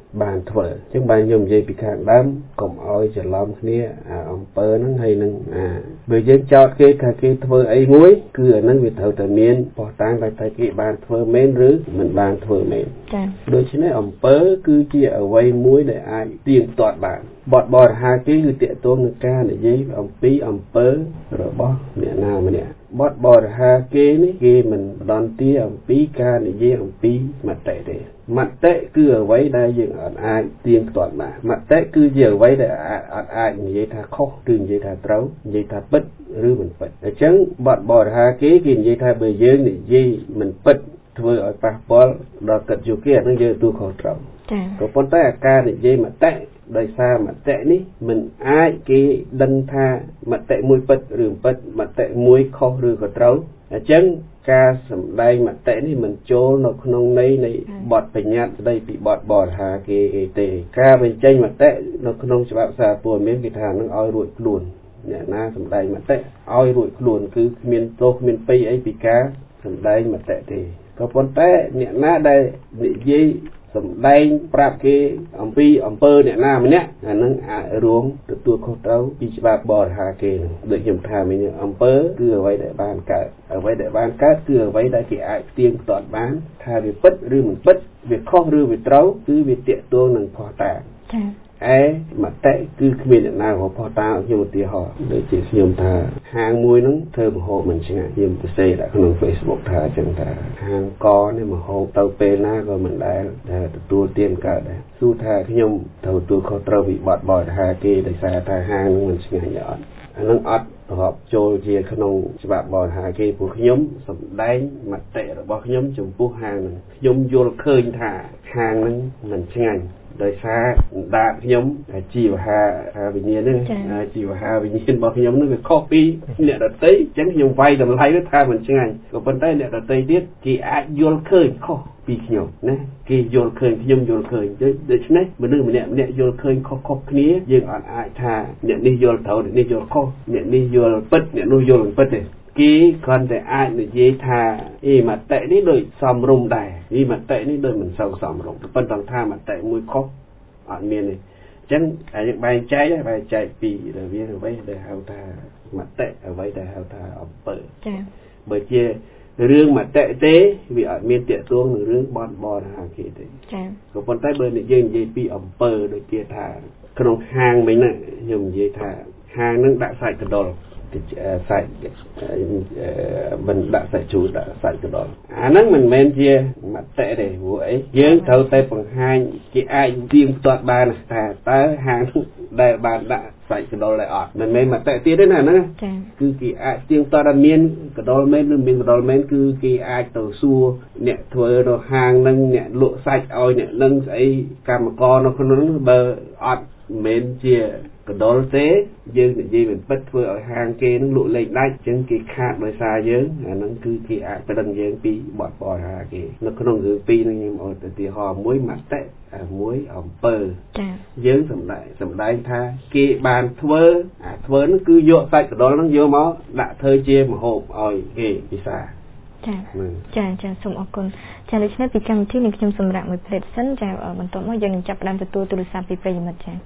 បានធ្វើអញ្ចឹងបានខ្ញុំនិយាយពីខាងដើមកុំឲ្យច្រឡំគ្នាអំពើហ្នឹងហើយនឹងបើយើងចោទគេថាគេធ្វើអីមួយគឺអាហ្នឹងវាត្រូវតែមានបោះតាំងតែគេបានធ្វើមែនឬមិនបានធ្វើមែនចា៎ដូច្នេះអំពើគឺជាអ្វីមួយដែលអាចទៀងទាត់បានបទបរិហាគេគឺតាក់ទងនឹងការនិយាយអំពីអំពើរបស់អ្នកណាម្នាក់បទបរិហាគេនេះគេមិនផ្ដន់ទាអំពីការនិយាយអំពីមតិទេមតិគឺអ្វីដែលយើងអាចទៀងទាត់បានមតិគឺជាអ្វីដែលអាចនិយាយថាខុសឬនិយាយថាត្រូវនិយាយថាពិតឬមិនពិតអញ្ចឹងបទបរិហាគេនិយាយថាបើយើងនិយាយមិនពិតធ្វើឲ្យប៉ះពាល់ដល់កិត្តិយសគេអានឹងយើងទទួលខុសត្រូវចា៎ក៏ប៉ុន្តែការនិយាយមតិដោយសារមតិនេះមិនអាចគេដឹងថាមតិមួយពិតឬមិនពិតមតិមួយខុសឬក៏ត្រូវអញ្ចឹងការសម្ដែងមតិនេះមិនចូលនៅក្នុងន័យនៃបទបញ្ញត្តិស្ដីពីបទបរិហាគេទេការបញ្ចេញមតិនៅក្នុងច្បាប់សារព័ត៌មានគេថានឹងឲ្យរួចខ្លួនអ្នកណាសម្ដែងមតិឲ្យរួចខ្លួនគឺគ្មានទោសគ្មានពៃអីពីការសម្ដែងមតិទេក៏ប៉ុន្តែអ្នកណាដែលនិយាយសម្ដែងប្រាប់គេអំពីអំពើអ្នកណាម្នាក់អានឹងអាចរួមទទួលខុសត្រូវពីច្បាប់បរិហាគេនឹងដូចខ្ញុំថាមិញអំពើគឺអ្វីដែលបានកើតអ្វីដែលបានកើតគឺអ្វីដែលគេអាចផ្ទៀងផ្ទាត់បានថាវាពិតឬមិនពិតវាខុសឬវាត្រូវគឺវាតាក់ទងនឹងភស្តុតាងចា៎មតិគឺគ្មានអ្នកណារកផុសតាងខ្ញុំឧទាហរណ៍ដូចជាខ្ញុំថាហាងមួយហ្នឹងធ្វើម្ហូបមិនឆ្ងាញ់ខ្ញុំទៅសេដាក់ក្នុង Facebook ថាអញ្ចឹងថាហាងកនេះម្ហូបទៅពេលណាក៏មិនដែលទទួលទានកើតដែរសួរថាខ្ញុំត្រូវទទួលខុសត្រូវពីបទបរិហាគេដោយសារថាហាងហ្នឹងមិនឆ្ងាញ់អត់អានឹងអត់រាប់ចូលជាក្នុងច្បាប់បរិហាគេព្រោះខ្ញុំសម្ដែងមតិរបស់ខ្ញុំចំពោះហាងហ្នឹងខ្ញុំយល់ឃើញថាហាងហ្នឹងមិនឆ្ងាញ់ដោយសារដាតខ្ញុំជីវហាវិញ្ញាណនេះជីវហាវិញ្ញាណរបស់ខ្ញុំនេះវាខុសពីអ្នកដទៃអញ្ចឹងខ្ញុំវាយតម្លៃទៅថាមិនឆ្ងាញ់ក៏ប៉ុន្តែអ្នកដទៃទៀតគេអាចយល់ឃើញខុសពីខ្ញុំណាគេយល់ឃើញខ្ញុំយល់ឃើញដូច្នេះមនុស្សម្នាក់យល់ឃើញខុសគ្នាយើងអាចថាអ្នកនេះយល់ត្រូវអ្នកនេះយល់ខុសអ្នកនេះយល់ពិតអ្នកនោះយល់មិនពិតទេគេគ្រាន់តែអាចនិយាយថាមតិនេះដូចសមរម្យដែរមតិនេះដូចមិនសូវសមរម្យប៉ុន្តែថាមតិមួយខុសអត់មានទេអញ្ចឹងយើងបែងចែកពីរវាងអ្វីដែលហៅថាមតិអ្វីដែលហៅថាអំពើចា៎បើជារឿងមតិទេវាអត់មានតាក់ទងនឹងរឿងបនបរិហាគេទេចា៎ក៏ប៉ុន្តែបើយើងនិយាយពីអំពើដូចជាថាក្នុងហាងមិញហ្នឹងខ្ញុំនិយាយថាហាងហ្នឹងដាក់សាច់កដុលសាច់មិនដាក់សាច់ជូរដាក់សាច់កដុលអាហ្នឹងមិនមែនជាមតិទេព្រោះអីយើងត្រូវតែបង្ហាញគេអាចទៀងទាត់បានថាតើហាងដែលបានដាក់សាច់កដុលដែរអត់មិនមែនមតិទៀតទេណាហ្នឹងគឺគេអាចទៀងទាត់ឲ្យមានកដុលមែនឬមានកដុលមែនគឺគេអាចទៅសួរអ្នកធ្វើនៅហាងហ្នឹងអ្នកលក់សាច់ឲ្យអ្នកនឹងស្អីកម្មករនៅក្នុងហ្នឹងបើអត់មែនជាកដុលទេយើងនិយាយមិនពិតធ្វើឲ្យហាងគេនឹងលក់លេខដាច់អញ្ចឹងគេខាតដោយសារយើងអាហ្នឹងគឺគេអាចប្តឹងយើងពីបទបរិហាគេនៅក្នុងរឿងពីរនេះខ្ញុំឧទាហរណ៍មួយមតិមួយអំពើចា៎យើងសម្ដែងថាគេបានធ្វើហ្នឹងគឺយកសាច់កដុលហ្នឹងយកមកដាក់ធ្វើជាម្ហូបឲ្យគេពិសាចាសូមអរគុណចាដូច្នេះពីកម្មវិធីនេះខ្ញុំសម្រាប់មួយផ្លេតសិនចាបន្ទាប់មកយើងនឹងចាប់ផ្ដើមទទួលទូរស័ព្ទពីប្រិយមិត្តចា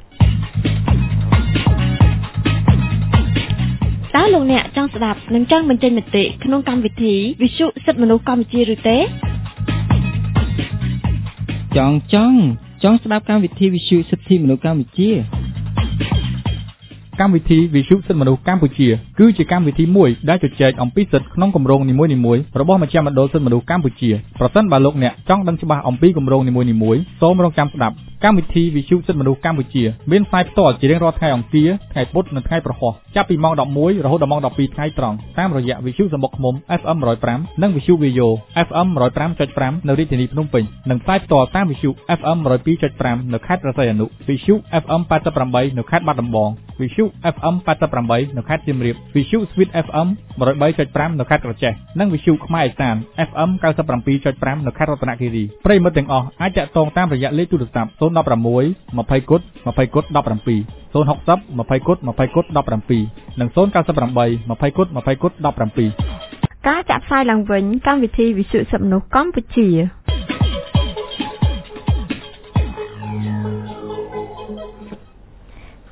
តើលោកអ្នកចង់ស្ដាប់និងចង់បញ្ចេញមតិក្នុងកម្មវិធីវិទ្យុសិទ្ធិមនុស្សកម្ពុជាឬទេចង់ស្ដាប់កម្មវិធីវិទ្យុសិទ្ធិមនុស្សកម្ពុជាកម្មវិធីវិទ្យុសិទ្ធិមនុស្សកម្ពុជាគឺជាកម្មវិធីមួយដែលជជែកអំពីសិទ្ធិក្នុងគម្រោងនីមួយៗរបស់មជ្ឈមណ្ឌលសិទ្ធិមនុស្សកម្ពុជាប្រសិនបើលោកអ្នកចង់ដឹងច្បាស់អំពីគម្រោងនីមួយៗសូមរងចាំស្ដាប់កម្មវិធីវិទ្យុសិទ្ធិមនុស្សកម្ពុជាមានផ្សាយផ្ទាល់ជារៀងរាល់ថ្ងៃអង្គារថ្ងៃពុធនិងថ្ងៃប្រហោះចាប់ពីម៉ោង 11 រហូតដល់ម៉ោង 12 ថ្ងៃត្រង់តាមរយៈវិទ្យុសំបុកឃ្មុំ FM 105និងវិទ្យុវីយ៉ូ FM 105.5 នៅរាជធានីភ្នំពេញនិងផ្សាយផ្ទាល់តាមវិទ្យុ FM 102.5 នៅខេត្តព្រះសីហនុវិទ្យុ FM 88 នៅខេត្តបាត់ដំបងវិទ្យុ FM 88 នៅខេត្តសៀមរាបវិទ្យុ Sweet FM 103.5 នៅខេត្តក្រចេះនិងវិទ្យុខ្មែរឯសាន FM 97.5 នៅខេត្តរតនគិរីប្រិយមិត្តទាំងអស់អាចតាក់ទងតាមរយៈលេខទូរស័ព្ទ016 20 17 060 20 17 និង098 20 17 ការចាក់ផ្សាយឡើងវិញកម្មវិធីវិទ្យុសិទ្ធិមនុស្សកម្ពុជា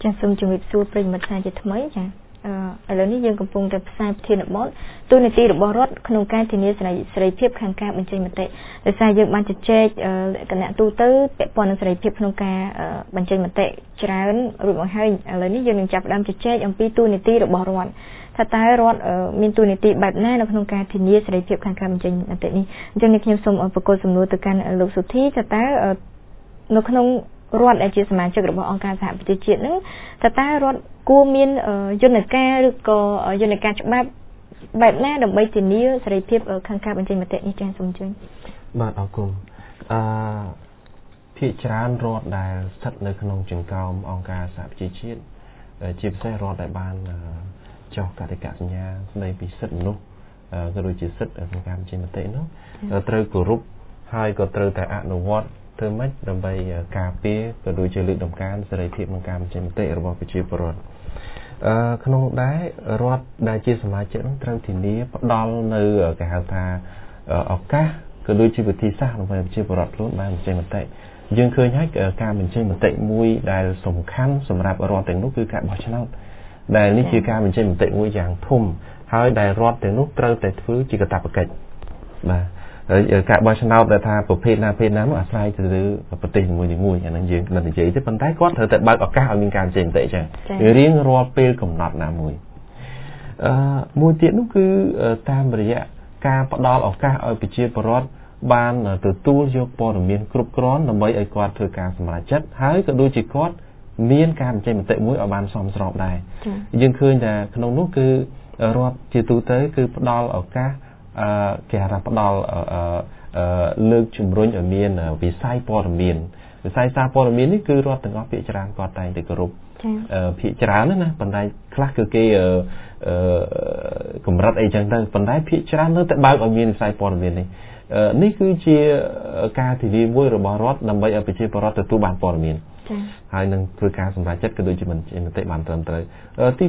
ចាសូមជម្រាបសួរប្រិយមិត្តសាជាថ្មីចាឥឡូវនេះយើងកំពុងតែផ្សាយប្រធានបទទូនីតិរបស់រដ្ឋក្នុងការធានាសេរីភាពខាងការបញ្ចេញមតិដោយសារយើងបានជជែកគណៈទូទៅពាក់ព័ន្ធនឹងសេរីភាពក្នុងការបញ្ចេញមតិច្រើនរួចមកហើយឥឡូវនេះយើងនឹងចាប់ផ្ដើមជជែកអំពីទូនីតិរបស់រដ្ឋថាតើរដ្ឋមានទូនីតិបែបណានៅក្នុងការធានាសេរីភាពខាងការបញ្ចេញមតិនេះអញ្ចឹងខ្ញុំសូមប្រកល់សំណួរទៅកាន់លោកសុធីថាតើនៅក្នុងរដ្ឋដែលជាសមាជិករបស់អង្គការសហប្រជាជាតិនឹងតើរដ្ឋគួរមានយន្តការឬក៏យន្តការច្បាប់បែបណាដើម្បីធានាសេរីភាពខាងការបញ្ចេញមតិនេះចា៎សូមអញ្ជើញបាទអរគុណភាគច្រើនរដ្ឋដែលស្ថិតនៅក្នុងចង្កោមអង្គការសហប្រជាជាតិជាពិសេសរដ្ឋដែលបានចុះកតិកាសញ្ញាស្តីពីសិទ្ធិមនុស្សក៏ដូចជាសិទ្ធិក្នុងការបញ្ចេញមតិនោះត្រូវគោរពហើយក៏ត្រូវតែអនុវត្តធ្វើម៉េចដើម្បីការពារក៏ដូចជាលើកតម្កើងសេរីភាពក្នុងការបញ្ចេញមតិរបស់ប្រជាពលរដ្ឋក្នុងដែររដ្ឋដែលជាសមាជិកនឹងត្រូវធានាផ្ដល់នៅគេហៅថាឱកាសក៏ដូចជាវិធីសាស្ត្រដើម្បីប្រជាពលរដ្ឋខ្លួនបានបញ្ចេញមតិយើងឃើញហើយការបញ្ចេញមតិមួយដែលសំខាន់សម្រាប់រដ្ឋទាំងនោះគឺការបោះឆ្នោតដែលនេះជាការបញ្ចេញមតិមួយយ៉ាងធំហើយដែលរដ្ឋទាំងនោះត្រូវតែធ្វើជាកាតព្វកិច្ចបាទការបោះឆ្នោតដែលថាប្រភេទណានោះអាស្រ័យទៅលើប្រទេសនីមួយៗអានឹងយើងមិននិយាយទេប៉ុន្តែគាត់ត្រូវតែបើកឱកាសឲ្យមានការបញ្ចេញមតិចឹងរៀងរាល់ពេលកំណត់ណាមួយមួយទៀតនោះគឺតាមរយៈការផ្ដល់ឱកាសឲ្យប្រជាពលរដ្ឋបានទទួលយកព័ត៌មានគ្រប់គ្រាន់ដើម្បីឲ្យគាត់ធ្វើការសម្រេចចិត្តហើយក៏ដូចជាគាត់មានការបញ្ចេញមតិមួយឲ្យបានសមស្របដែរយើងឃើញថាក្នុងនោះគឺរដ្ឋជាទូទៅគឺផ្ដល់ឱកាសគេហៅថាផ្ដល់លើកជំរុញឲ្យមានវិស័យព័ត៌មានវិស័យសារព័ត៌មាននេះគឺរដ្ឋទាំងអស់ភាគច្រើនគាត់តែងតែគោរពភាគច្រើនណាប៉ុន្តែខ្លះគឺគេកម្រិតអីចឹងទៅប៉ុន្តែភាគច្រើននៅតែបើកឲ្យមានវិស័យព័ត៌មាននេះគឺជាការធានាមួយរបស់រដ្ឋដើម្បីឲ្យប្រជាពលរដ្ឋទទួលបានព័ត៌មានហើយនឹងធ្វើការសម្រេចចិត្តក៏ដូចជាមតិបានត្រឹមត្រូវទី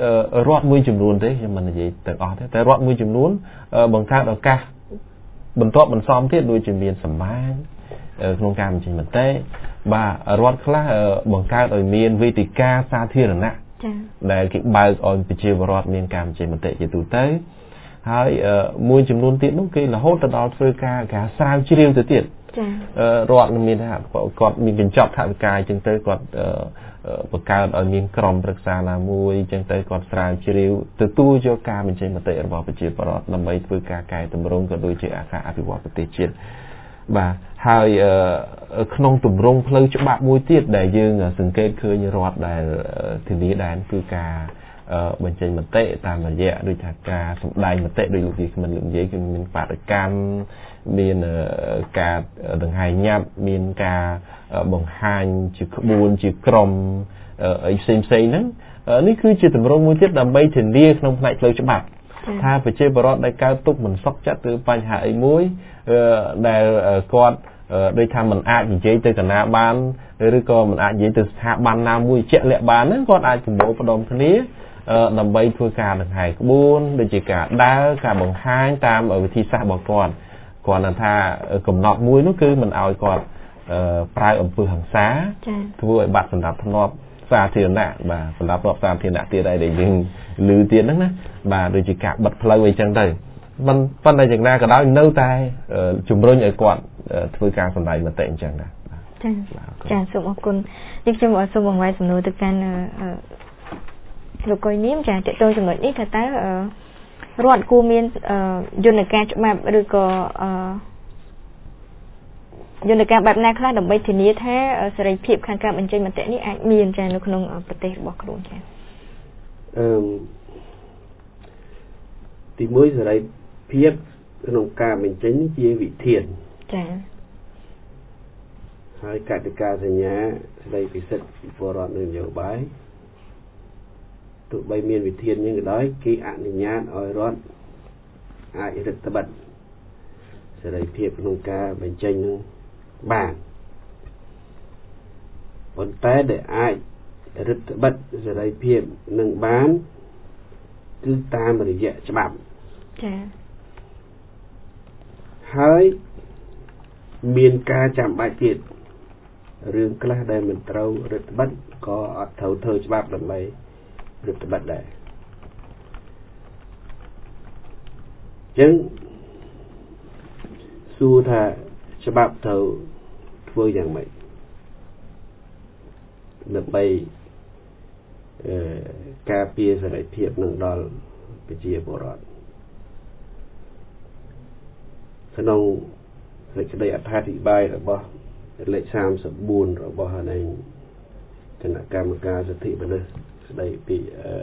2រដ្ឋមួយចំនួនទេខ្ញុំមិននិយាយទាំងអស់ទេតែរដ្ឋមួយចំនួនបង្កើតឱកាសបន្ទាប់បន្សំទៀតដូចជាមានសម្មាញក្នុងការបញ្ចេញមតិបាទរដ្ឋខ្លះបង្កើតឲ្យមានវេទិកាសាធារណៈដែលគេបើកឲ្យប្រជាពលរដ្ឋមានការបញ្ចេញមតិជាទូទៅហើយមួយចំនួនទៀតនោះគេរហូតទៅដល់ធ្វើការស្រាវជ្រាវទៅទៀតរដ្ឋមានថាគាត់មានកញ្ចប់ថវិកាអញ្ចឹងទៅគាត់បង្កើតឲ្យមានក្រុមប្រឹក្សាណាមួយអញ្ចឹងទៅគាត់ស្រាវជ្រាវទទួលយកការបញ្ចេញមតិរបស់ប្រជាពលរដ្ឋដើម្បីធ្វើការកែតម្រង់ក៏ដូចជាការអភិវឌ្ឍប្រទេសជាតិបាទហើយក្នុងទម្រង់ផ្លូវច្បាប់មួយទៀតដែលយើងសង្កេតឃើញរដ្ឋដែលធានាដែនគឺការបញ្ចេញមតិតាមរយៈដូចថាការសម្ដែងមតិដោយលោកវិក្កាមលោកនិយាយគឺមានបដកម្មមានការដង្ហែញាប់មានការបង្ហាញជាក្បួនជាក្រុមអីផ្សេងហ្នឹងនេះគឺជាទម្រង់មួយទៀតដើម្បីធានាក្នុងផ្នែកផ្លូវច្បាប់ថាប្រជាពលរដ្ឋដែលកើតទុកមិនសុខចិត្តឬបញ្ហាអីមួយដែលគាត់ដូចថាមិនអាចនិយាយទៅកណាបានឬក៏មិនអាចនិយាយទៅស្ថាប័នណាមួយជាក់លាក់បានហ្នឹងគាត់អាចប្រមូលផ្ដុំគ្នាដើម្បីធ្វើការដង្ហែក្បួនដូចជាការដើរការបង្ហាញតាមវិធីសាស្ត្ររបស់គាត់គាត់ថាកំណត់មួយនោះគឺមិនឲ្យគាត់ប្រើអំពើហិង្សាធ្វើឲ្យបាត់សម្ដាប់ធ្នាប់សាធារណៈបាទសម្រាប់រដ្ឋសាធារណៈទៀតដែលយើងឮទៀតហ្នឹងណាបាទដូចជាការបិទផ្លូវអីចឹងទៅប៉ុន្តែយ៉ាងណាក៏ដោយនៅតែជំរុញឲ្យគាត់ធ្វើការសម្ដែងមតិអញ្ចឹងដែរចាសូមអរគុណនេះខ្ញុំសូមបង្ហាញសំណួរទៅកាន់លោកកុយនាមចាតើតើចំណុចនេះថាតើរដ្ឋគួរមានយន្តការច្បាប់ឬក៏យន្តការបែបណាខ្លះដើម្បីធានាថាសេរីភាពខាងការបញ្ចេញមតិនេះអាចមានចានៅក្នុងប្រទេសរបស់ខ្លួនចាទី1សេរីភាពក្នុងការបញ្ចេញនេះជាវិធានចាហើយកតិកាសញ្ញាស្តីពីសិទ្ធិពលរដ្ឋនយោបាយទោះបីមានវិធានយ៉ាងក៏ដោយគេអនុញ្ញាតឲ្យរដ្ឋអាចរដ្ឋបិទសេរីភាពក្នុងការបញ្ចេញនឹងបានប៉ុន្តែដែលអាចរដ្ឋបិទសេរីភាពនឹងបានគឺតាមរយៈច្បាប់ចាហើយមានការចាំបាច់ទៀតរឿងខ្លះដែលមិនត្រូវរដ្ឋបတ်ក៏អត់ត្រូវធ្វើច្បាប់ដើម្បីរដ្ឋបတ်ដែរចឹងសួរថាច្បាប់ត្រូវធ្វើយ៉ាងម៉េចដើម្បីការពារសេរីភាពនឹងដល់ប្រជាពលរដ្ឋក្នុងសេចក្តីអត្ថាធិប្បាយរបស់លេខ34របស់នៃគណៈកម្មការសិទ្ធិមនុស្សស្តីពី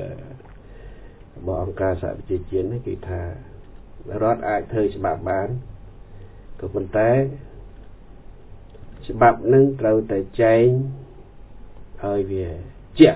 របស់អង្គការសហប្រជាជាតិនេះគឺថារដ្ឋអាចធ្វើច្បាប់បានក៏ប៉ុន្តែច្បាប់នឹងត្រូវតែចែងឲ្យវាជាក់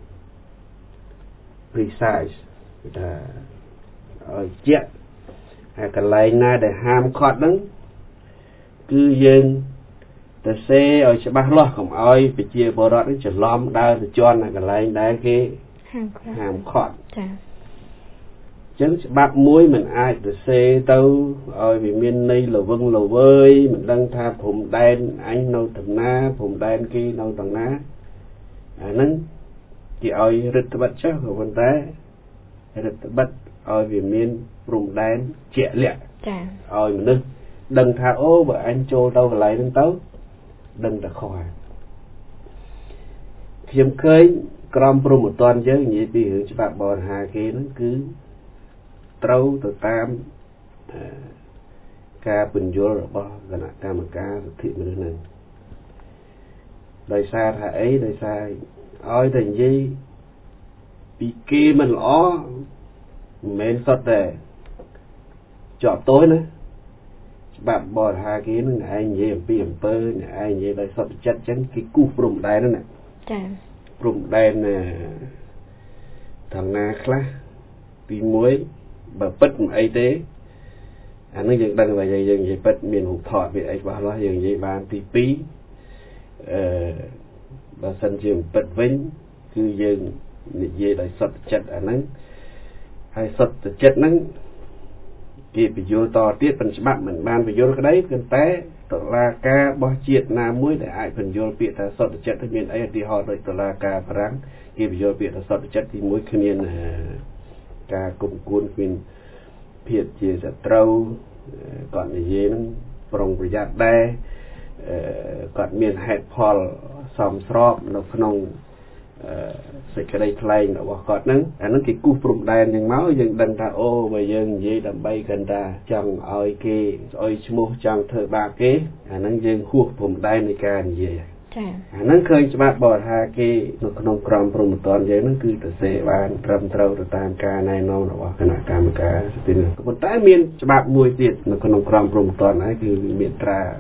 precise គឺថាឲ្យជាក់ហើយកន្លែងណាដែលហាមឃាត់ហ្នឹងគឺយើងទៅសេឲ្យច្បាស់លាស់កុំឲ្យប្រជាពលរដ្ឋនឹងច្រឡំដើរទៅជន់កន្លែងដែលគេហាមឃាត់ចាអញ្ចឹងច្បាប់មួយមិនអាចទៅសេទៅឲ្យវាមានន័យល្វឹងល្វើយមិនដឹងថាព្រំដែនអញនៅតំណាព្រំដែនគេនៅតំណាអាហ្នឹងគេឲ្យរដ្ឋបတ်ចុះក៏ប៉ុន្តែរដ្ឋបတ်ឲ្យវាមានព្រំដែនជាក់លាក់ចាឲ្យមនុស្សដឹងថាអូបើអញចូលទៅកន្លែងហ្នឹងទៅដឹងតែខុសហើយខ្ញុំឃើញក្រមព្រំឧទ្ធរយើងនិយាយពីរឿងច្បាប់បរិហាគេហ្នឹងគឺត្រូវទៅតាមការពន្យល់របស់គណៈកម្មការសិទ្ធិមនុស្សហ្នឹងដោយសារថាអីដោយសារឲ្យតែនិយាយពីគេមិនល្អមិនមែនសុទ្ធតែជាប់ទោសណាច្បាប់បរិហាគេនឹងឯងនិយាយអំពីអំពើឯងនិយាយដោយសុទ្ធចិត្តចឹងគេគូសព្រំដែនហ្នឹងណាចាព្រំដែនទាំងណាខ្លះទី1បើពិតមិនអីទេអានេះយើងដឹងថាយើងនិយាយពិតមានរូបថតវាអីច្បាស់លាស់យើងនិយាយបានទី2បើសិនជាមិនពិតវិញគឺយើងនិយាយដោយសុទ្ធចិត្តអាហ្នឹងហើយសុទ្ធចិត្តហ្នឹងគេបញ្យល់តទៀតប៉ុន្តែច្បាប់មិនបានបញ្យល់ក្តីប៉ុន្តែតុលាការរបស់ជាតិណាមួយដែលអាចបញ្យល់ពាក្យថាសុទ្ធចិត្តមានអីឧទាហរណ៍ដូចតុលាការបារាំងគេបញ្យល់ពាក្យថាសុទ្ធចិត្តទី1គ្មានការគុំគួនគ្មានភាពជាសត្រូវគាត់និយាយហ្នឹងប្រុងប្រយ័ត្នដែរគាត់មានហេតុផលសមស្របនៅក្នុងសេចក្តីថ្លែងរបស់គាត់ហ្នឹងអាហ្នឹងគេគូសព្រំដែនយ៉ាងមកយើងដឹងថាអូបើយើងនិយាយដើម្បីគាត់ថាចង់ឲ្យគេស្អុយឈ្មោះចង់ធ្វើបាបគេអាហ្នឹងយើងហួសព្រំដែននៃការនិយាយចាអាហ្នឹងឃើញច្បាប់បរិហាគេនៅក្នុងក្រមព្រំប្រទានយើងហ្នឹងគឺទៅសេបានត្រឹមត្រូវទៅតាមការណែនាំរបស់គណៈកម្មការសិទ្ធិមនុស្សប៉ុន្តែមានច្បាប់មួយទៀតនៅក្នុងក្រមព្រំប្រទានហ្នឹងគឺមានត្រា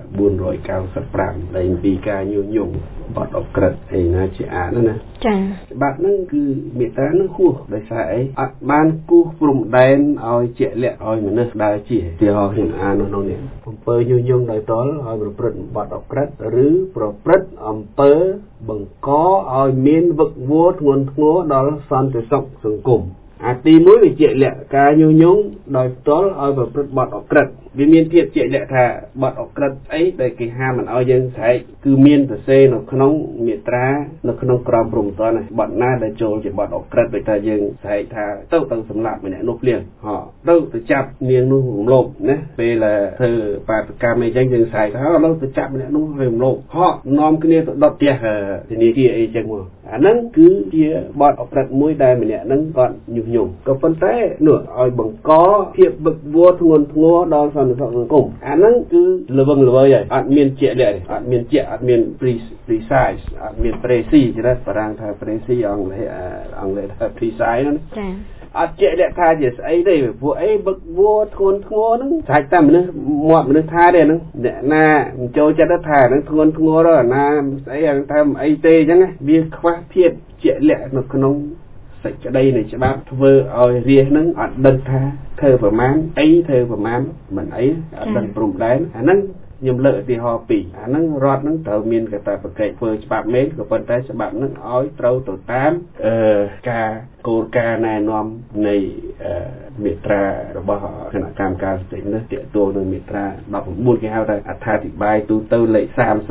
495ដែលពីការញុះញង់បទអក្រិតឯណាជាអាហ្នឹងណាចាច្បាប់ហ្នឹងគឺមេត្រាហ្នឹងហួសដោយសារអីអត់បានគូសព្រំដែនឲ្យជាក់លាក់ឲ្យមនុស្សដើរជាទីហោខ្ញុំអាននៅក្នុងនេះអំពើញុះញង់ដោយតល់ឲ្យប្រព្រឹត្តបទអក្រិតឬប្រព្រឹត្តអំពើបង្កឲ្យមានវឹកវរធ្ងន់ធ្ងរដល់សន្តិសុខសង្គមអាទី1វាជាក់លាក់ការញុះញង់ដោយផ្ទាល់ឲ្យប្រព្រឹត្តបទអក្រិតវាមានភាពជាក់លាក់ថាបទអក្រិតអីដែលគេហាមមិនឲ្យយើងស្រែកគឺមានសរសេរនៅក្នុងមាត្រានៅក្នុងក្រមព្រំប្រទានបទណាដែលចូលជាបទអក្រិតដូចថាយើងស្រែកថាទៅសម្លាប់ម្នាក់នោះភ្លាមទៅចាប់នាងនោះរំលោភណាពេលធ្វើបាតកម្មអីចឹងយើងស្រែកថាទៅចាប់ម្នាក់នោះរំលោភនាំគ្នាទៅដុតផ្ទះធនាគារអីចឹងមកអាហ្នឹងគឺជាបទអក្រិតមួយដែលម្នាក់ហ្នឹងគាត់ញុះញង់ក៏ប៉ុន្តែនោះឲ្យបង្កភាពវឹកវរធ្ងន់ធ្ងរដល់សន្តិសុខសង្គមអាហ្នឹងគឺល្វឹងល្វើយហើយអត់មានជាក់លាក់ទេអត់មានជាក់អត់មាន precise អត់មាន precise ចេះបារាំងថា precise អង់គ្លេសថា precise ហ្នឹងចាអត់ជាក់លាក់ថាជាស្អីទេពួកអីវឹកវរធ្ងន់ធ្ងរហ្នឹងស្រេចតែមនុស្សមាត់មនុស្សថាទេហ្នឹងអ្នកណាមិនចូលចិត្តថាហ្នឹងធ្ងន់ធ្ងរដល់ណាស្អីហ្នឹងថាអីទេអញ្ចឹងវាខ្វះភាពជាក់លាក់នៅក្នុងសេចក្តីនៃច្បាប់ធ្វើឲ្យរាជហ្នឹងអត់ដឹងថាធ្វើប្រមាណអីធ្វើប្រមាណមិនអីអត់ដឹងព្រំដែនអាហ្នឹងខ្ញុំលើកឧទាហរណ៍ពីរអាហ្នឹងរដ្ឋហ្នឹងត្រូវមានកាតព្វកិច្ចធ្វើច្បាប់មែនក៏ប៉ុន្តែច្បាប់ហ្នឹងឲ្យត្រូវទៅតាមការគោលការណ៍ណែនាំនៃមេត្រារបស់គណៈកម្មការសិទ្ធិនេះទាក់ទងនឹងមេត្រា14គេហៅថាអត្ថាធិប្បាយទូទៅលេខ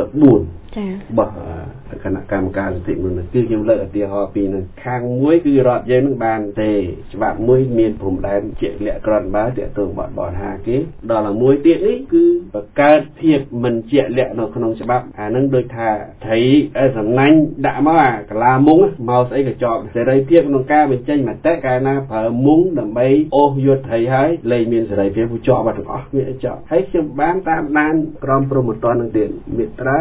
34ចា៎របស់គណៈកម្មការសិទ្ធិមនុស្សគឺខ្ញុំលើកឧទាហរណ៍ពីនឹងខាងមួយគឺរដ្ឋយើងនឹងបានទេច្បាប់មួយមានព្រំដែនជាលក្ខណៈបើទាក់ទងបទបរហាគេដល់តែមួយទៀតនេះគឺបង្កើតភាពមិនជាក់លាក់នៅក្នុងច្បាប់អានឹងដូចថាត្រីសំណាញ់ដាក់មកអាកលាមុងមកស្អីក៏ជាប់សេរីភាពក្នុងការបញ្ចេញមតិកាលណាប្រើមុងដើម្បីអូសយកត្រីហើយលែងមានសេរីភាពជាប់បាត់ទាំងអស់វាជាប់ហើយខ្ញុំបានតាមដានក្រមព្រហ្មទណ្ឌនឹងទៀតមាត្រា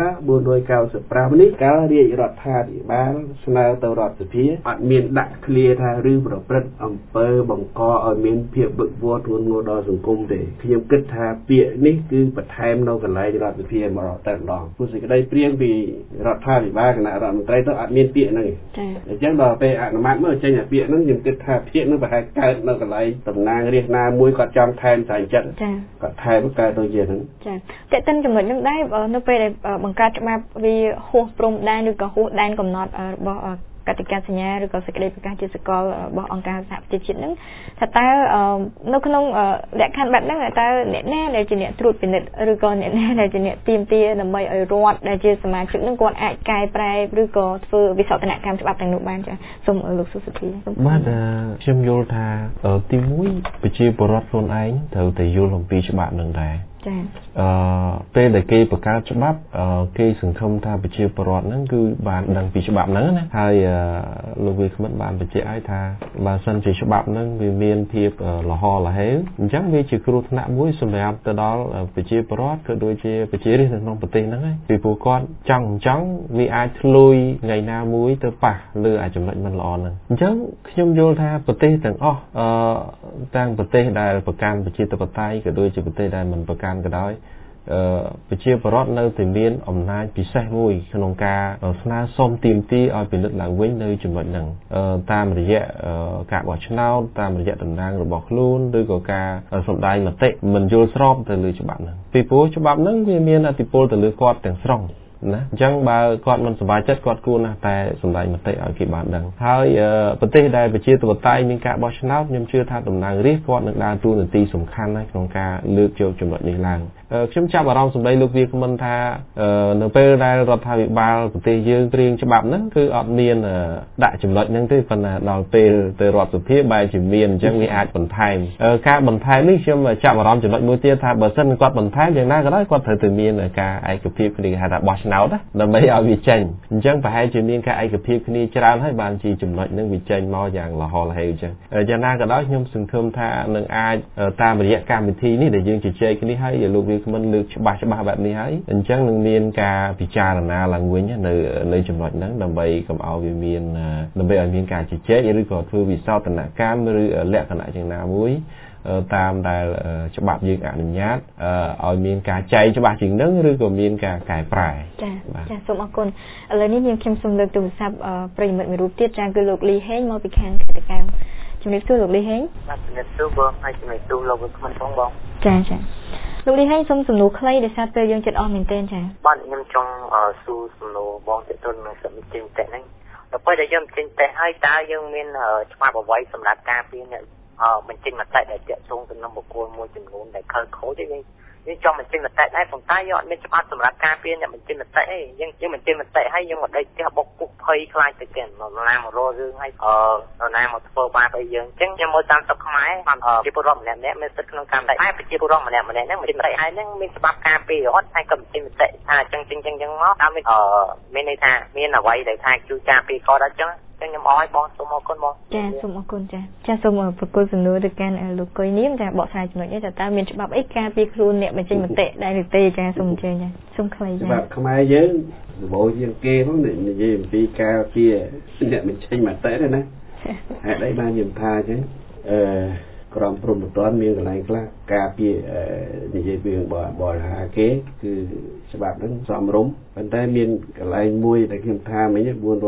495នេះកាលរាជរដ្ឋាភិបាលស្នើទៅរដ្ឋសភាអត់មានដាក់ឃ្លាថាឬប្រព្រឹត្តអំពើបង្កឲ្យមានភាពវឹកវរធ្ងន់ធ្ងរដល់សង្គមទេខ្ញុំគិតថាពាក្យនេះគឺបន្ថែមនៅកន្លែងរដ្ឋសភាមករកតែម្ដងព្រោះសេចក្តីព្រាងពីរដ្ឋាភិបាលគណៈរដ្ឋមន្ត្រីទៅអត់មានពាក្យហ្នឹងទេអញ្ចឹងដល់ពេលអនុម័តមកចេញអាពាក្យហ្នឹងខ្ញុំគិតថាពាក្យហ្នឹងប្រហែលកើតនៅកន្លែងតំណាងរាស្ត្រណាមួយគាត់ចង់ថែមសាច់ចិត្តគាត់ថែមកើតដូចជាហ្នឹងចាតែតិនចំណុចហ្នឹងដែរនៅពេលដែលបង្កើតច្បាប់វាហួសព្រំដែនឬក៏ហួសដែនកំណត់របស់កតិកាសញ្ញាឬក៏សេចក្តីប្រកាសជាសកលរបស់អង្គការសហប្រជាជាតិហ្នឹងថាតើនៅក្នុងលក្ខខណ្ឌបែបហ្នឹងតើអ្នកណាដែលជាអ្នកត្រួតពិនិត្យឬក៏អ្នកណាដែលជាអ្នកទាមទារដើម្បីឲ្យរដ្ឋដែលជាសមាជិកហ្នឹងគាត់អាចកែប្រែឬក៏ធ្វើវិសោធនកម្មច្បាប់ទាំងនោះបានចាសូមលោកសុសុធីបាទខ្ញុំយល់ថាទី1ប្រជាពលរដ្ឋខ្លួនឯងត្រូវតែយល់អំពីច្បាប់ហ្នឹងដែរពេលដែលគេបង្កើតច្បាប់គេសង្ឃឹមថាប្រជាពលរដ្ឋហ្នឹងគឺបានដឹងពីច្បាប់ហ្នឹងណាហើយលោកវាគ្មិនបានបញ្ជាក់ឲ្យថាបើសិនជាច្បាប់ហ្នឹងវាមានភាពលហលហេវអញ្ចឹងវាជាគ្រោះថ្នាក់មួយសម្រាប់ទៅដល់ប្រជាពលរដ្ឋក៏ដូចជាប្រជារាស្ត្រនៅក្នុងប្រទេសហ្នឹងហើយពីព្រោះគាត់ចង់វាអាចធ្លុយថ្ងៃណាមួយទៅប៉ះលើអាចំណុចមិនល្អហ្នឹងអញ្ចឹងខ្ញុំយល់ថាប្រទេសទាំងអស់ទាំងប្រទេសដែលប្រកាន់ប្រជាធិបតេយ្យក៏ដូចជាប្រទេសដែលមិនប្រកាន់ក៏ដោយប្រជាពលរដ្ឋនៅតែមានអំណាចពិសេសមួយក្នុងការស្នើសុំទាមទារឲ្យពិនិត្យឡើងវិញនៅចំណុចហ្នឹងតាមរយៈការបោះឆ្នោតតាមរយៈតំណែងរបស់ខ្លួនឬក៏ការសម្ដែងមតិមិនយល់ស្របទៅលើច្បាប់ហ្នឹងពីព្រោះច្បាប់ហ្នឹងវាមានឥទ្ធិពលទៅលើគាត់ទាំងស្រុងណាអញ្ចឹងបើគាត់មិនសប្បាយចិត្តគាត់គួរណាស់តែសម្ដែងមតិឲ្យគេបានដឹងហើយប្រទេសដែលប្រជាធិបតេយ្យមានការបោះឆ្នោតខ្ញុំជឿថាតំណាងរាស្ត្រគាត់នឹងដើរតួនាទីសំខាន់ណាស់ក្នុងការលើកយកចំណុចនេះឡើងខ្ញុំចាប់អារម្មណ៍សម្ដីលោកវាគ្មិនថានៅពេលដែលរដ្ឋាភិបាលប្រទេសយើងព្រៀងច្បាប់ហ្នឹងគឺអត់មានដាក់ចំណុចហ្នឹងទេប៉ុន្តែដល់ពេលទៅរដ្ឋសភាបែរជាមានអញ្ចឹងវាអាចបន្ថែមការបន្ថែមនេះខ្ញុំចាប់អារម្មណ៍ចំណុចមួយទៀតថាបើសិនគាត់បន្ថែមយ៉ាងណាក៏ដោយគាត់ត្រូវតែមានការឯកភាពគ្នាគេហៅថាបោះឆ្នោតដើម្បីឲ្យវាចេញអញ្ចឹងប្រហែលជាមានការឯកភាពគ្នាច្រើនហើយបានជាចំណុចហ្នឹងវាចេញមកយ៉ាងលហលហេវអញ្ចឹងយ៉ាងណាក៏ដោយខ្ញុំសង្ឃឹមថានឹងអាចតាមរយៈកម្មវិធីនេះដែលយើងជជែកគ្នាហើយលោកវាគ្មិនលើកច្បាស់បែបនេះហើយអញ្ចឹងនឹងមានការពិចារណាឡើងវិញនៅចំណុចហ្នឹងដើម្បីកុំឲ្យវាមានដើម្បីឲ្យមានការជជែកឬក៏ធ្វើវិសោធនកម្មឬលក្ខណៈយ៉ាងណាមួយតាមដែលច្បាប់យើងអនុញ្ញាតឲ្យមានការចែងច្បាស់ជាងហ្នឹងឬក៏មានការកែប្រែចាសូមអរគុណឥឡូវនេះខ្ញុំសូមលើកទូរស័ព្ទប្រិយមិត្តមួយរូបទៀតចាគឺលោកលីហេងមកពីខាងខេត្តតាកែវជំរាបសួរលោកលីហេងបាទជំរាបសួរបងហើយជំរាបសួរលោកវិក្កាមបងចាលោកលីហេងសូមសំណួរខ្លីដោយសារពេលយើងចិត្តអស់មែនទែនចាបាទខ្ញុំចង់សួរសំណួរបងទៅទៅនឹងសិទ្ធិចេញតេហ្នឹងដល់ពេលដែលយើងចេញតេហើយតើយើងមានច្បាប់អ្វីសម្រាប់ការពារអ្នកបញ្ចេញមតិដែលតាក់ទងទៅនឹងបុគ្គលមួយចំនួនដែលខលខូចទេយើងចង់បញ្ចេញមតិដែរប៉ុន្តែយើងអត់មានច្បាប់សម្រាប់ការពារអ្នកបញ្ចេញមតិទេយើងបញ្ចេញមតិហើយយើងមកដេកផ្ទះបុកពុកភ័យខ្លាចទៅគេនរណាមករករឿងហើយរណាមកធ្វើបាបឲ្យយើងអញ្ចឹងខ្ញុំមើលតាមស្រុកខ្មែរប្រជាពលរដ្ឋម្នាក់មានសិទ្ធិក្នុងការតែប្រជាពលរដ្ឋម្នាក់ហ្នឹងបញ្ចេញមតិហើយហ្នឹងមានច្បាប់ការពាររត់ហើយក៏បញ្ចេញមតិថាអញ្ចឹងមកតាមមានន័យថាមានអ្វីដែលថាជួយការពារគាត់អញ្ចឹងខ្ញុំអរឲ្យបងសូមអរគុណបងចាសូមអរគុណចាសូមប្រគល់សំណួរទៅកាន់លោកកុយនាមចាបកស្រាយចំណុចនេះតើមានច្បាប់អីការពារខ្លួនអ្នកបញ្ចេញមតិដែរឬទេចាសូមអញ្ជើញចាសូមខ្លីចាច្បាប់ខ្មែរយើងសម្បូរជាងគេហ្នឹងនិយាយអំពីការពារអ្នកបញ្ចេញមតិទេណាហេតុអីបានខ្ញុំថាអញ្ចឹងក្រមព្រំប្រទានមានកន្លែងខ្លះការពារនិយាយពីបរិហាគេគឺច្បាប់ហ្នឹងសមរម្យប៉ុន្តែមានកន្លែងមួយដែលខ្ញុំថាមិញ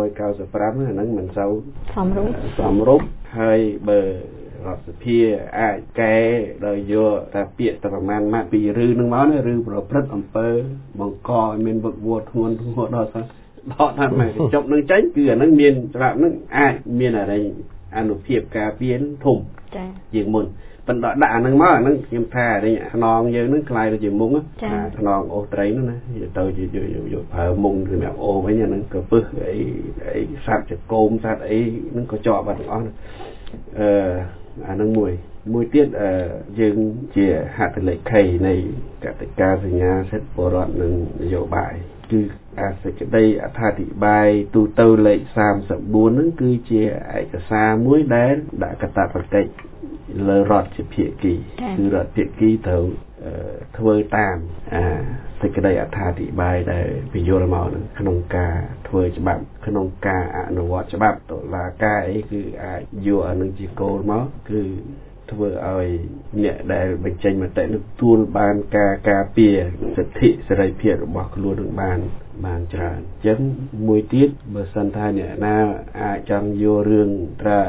495អាហ្នឹងមិនសូវសមរម្យហើយបើរដ្ឋសភាអាចកែដោយយកតែពាក្យតែប្រមាណម៉ាត់ពីឬនឹងមកណាឬប្រព្រឹត្តអំពើបង្កឲ្យមានវឹកវរធ្ងន់ធ្ងរដល់ថាមកចប់នឹងចេញគឺអាហ្នឹងមានច្បាប់ហ្នឹងអាចមានអរិញអានុភាពការពារធំចាជាងមុនប៉ុន្តែដាក់អានឹងមកអានឹងខ្ញុំថាខ្នងយើងនឹងខ្លាយទៅជាមុងខ្នងអូសត្រីនោះណាទៅយកប្រើមុងសម្រាប់អូវិញអានឹងក៏ពឹសអីសត្វចកោមសត្វអីនឹងក៏ជាប់បាត់ទាំងអស់អានឹងមួយទៀតយើងជាហត្ថលេខីនៃកតិកាសញ្ញាសិទ្ធិពលរដ្ឋនិងនយោបាយគឺសេចក្តីអត្ថាធិប្បាយទូទៅលេខ34ហ្នឹងគឺជាឯកសារមួយដែលដាក់កាតព្វកិច្ចលើរដ្ឋជាភាគីគឺរដ្ឋភាគីត្រូវធ្វើតាមសេចក្តីអត្ថាធិប្បាយដែលពន្យល់មកហ្នឹងក្នុងការធ្វើច្បាប់ក្នុងការអនុវត្តច្បាប់តុលាការអីគឺអាចយកអានឹងជាគោលមកគឺធ្វើឲ្យអ្នកដែលបញ្ចេញមតិនឹងទួលបានការពារសិទ្ធិសេរីភាពរបស់ខ្លួននឹងបានច្រើនអញ្ចឹងមួយទៀតបើសិនថាអ្នកណាអាចចង់យករឿងត្រា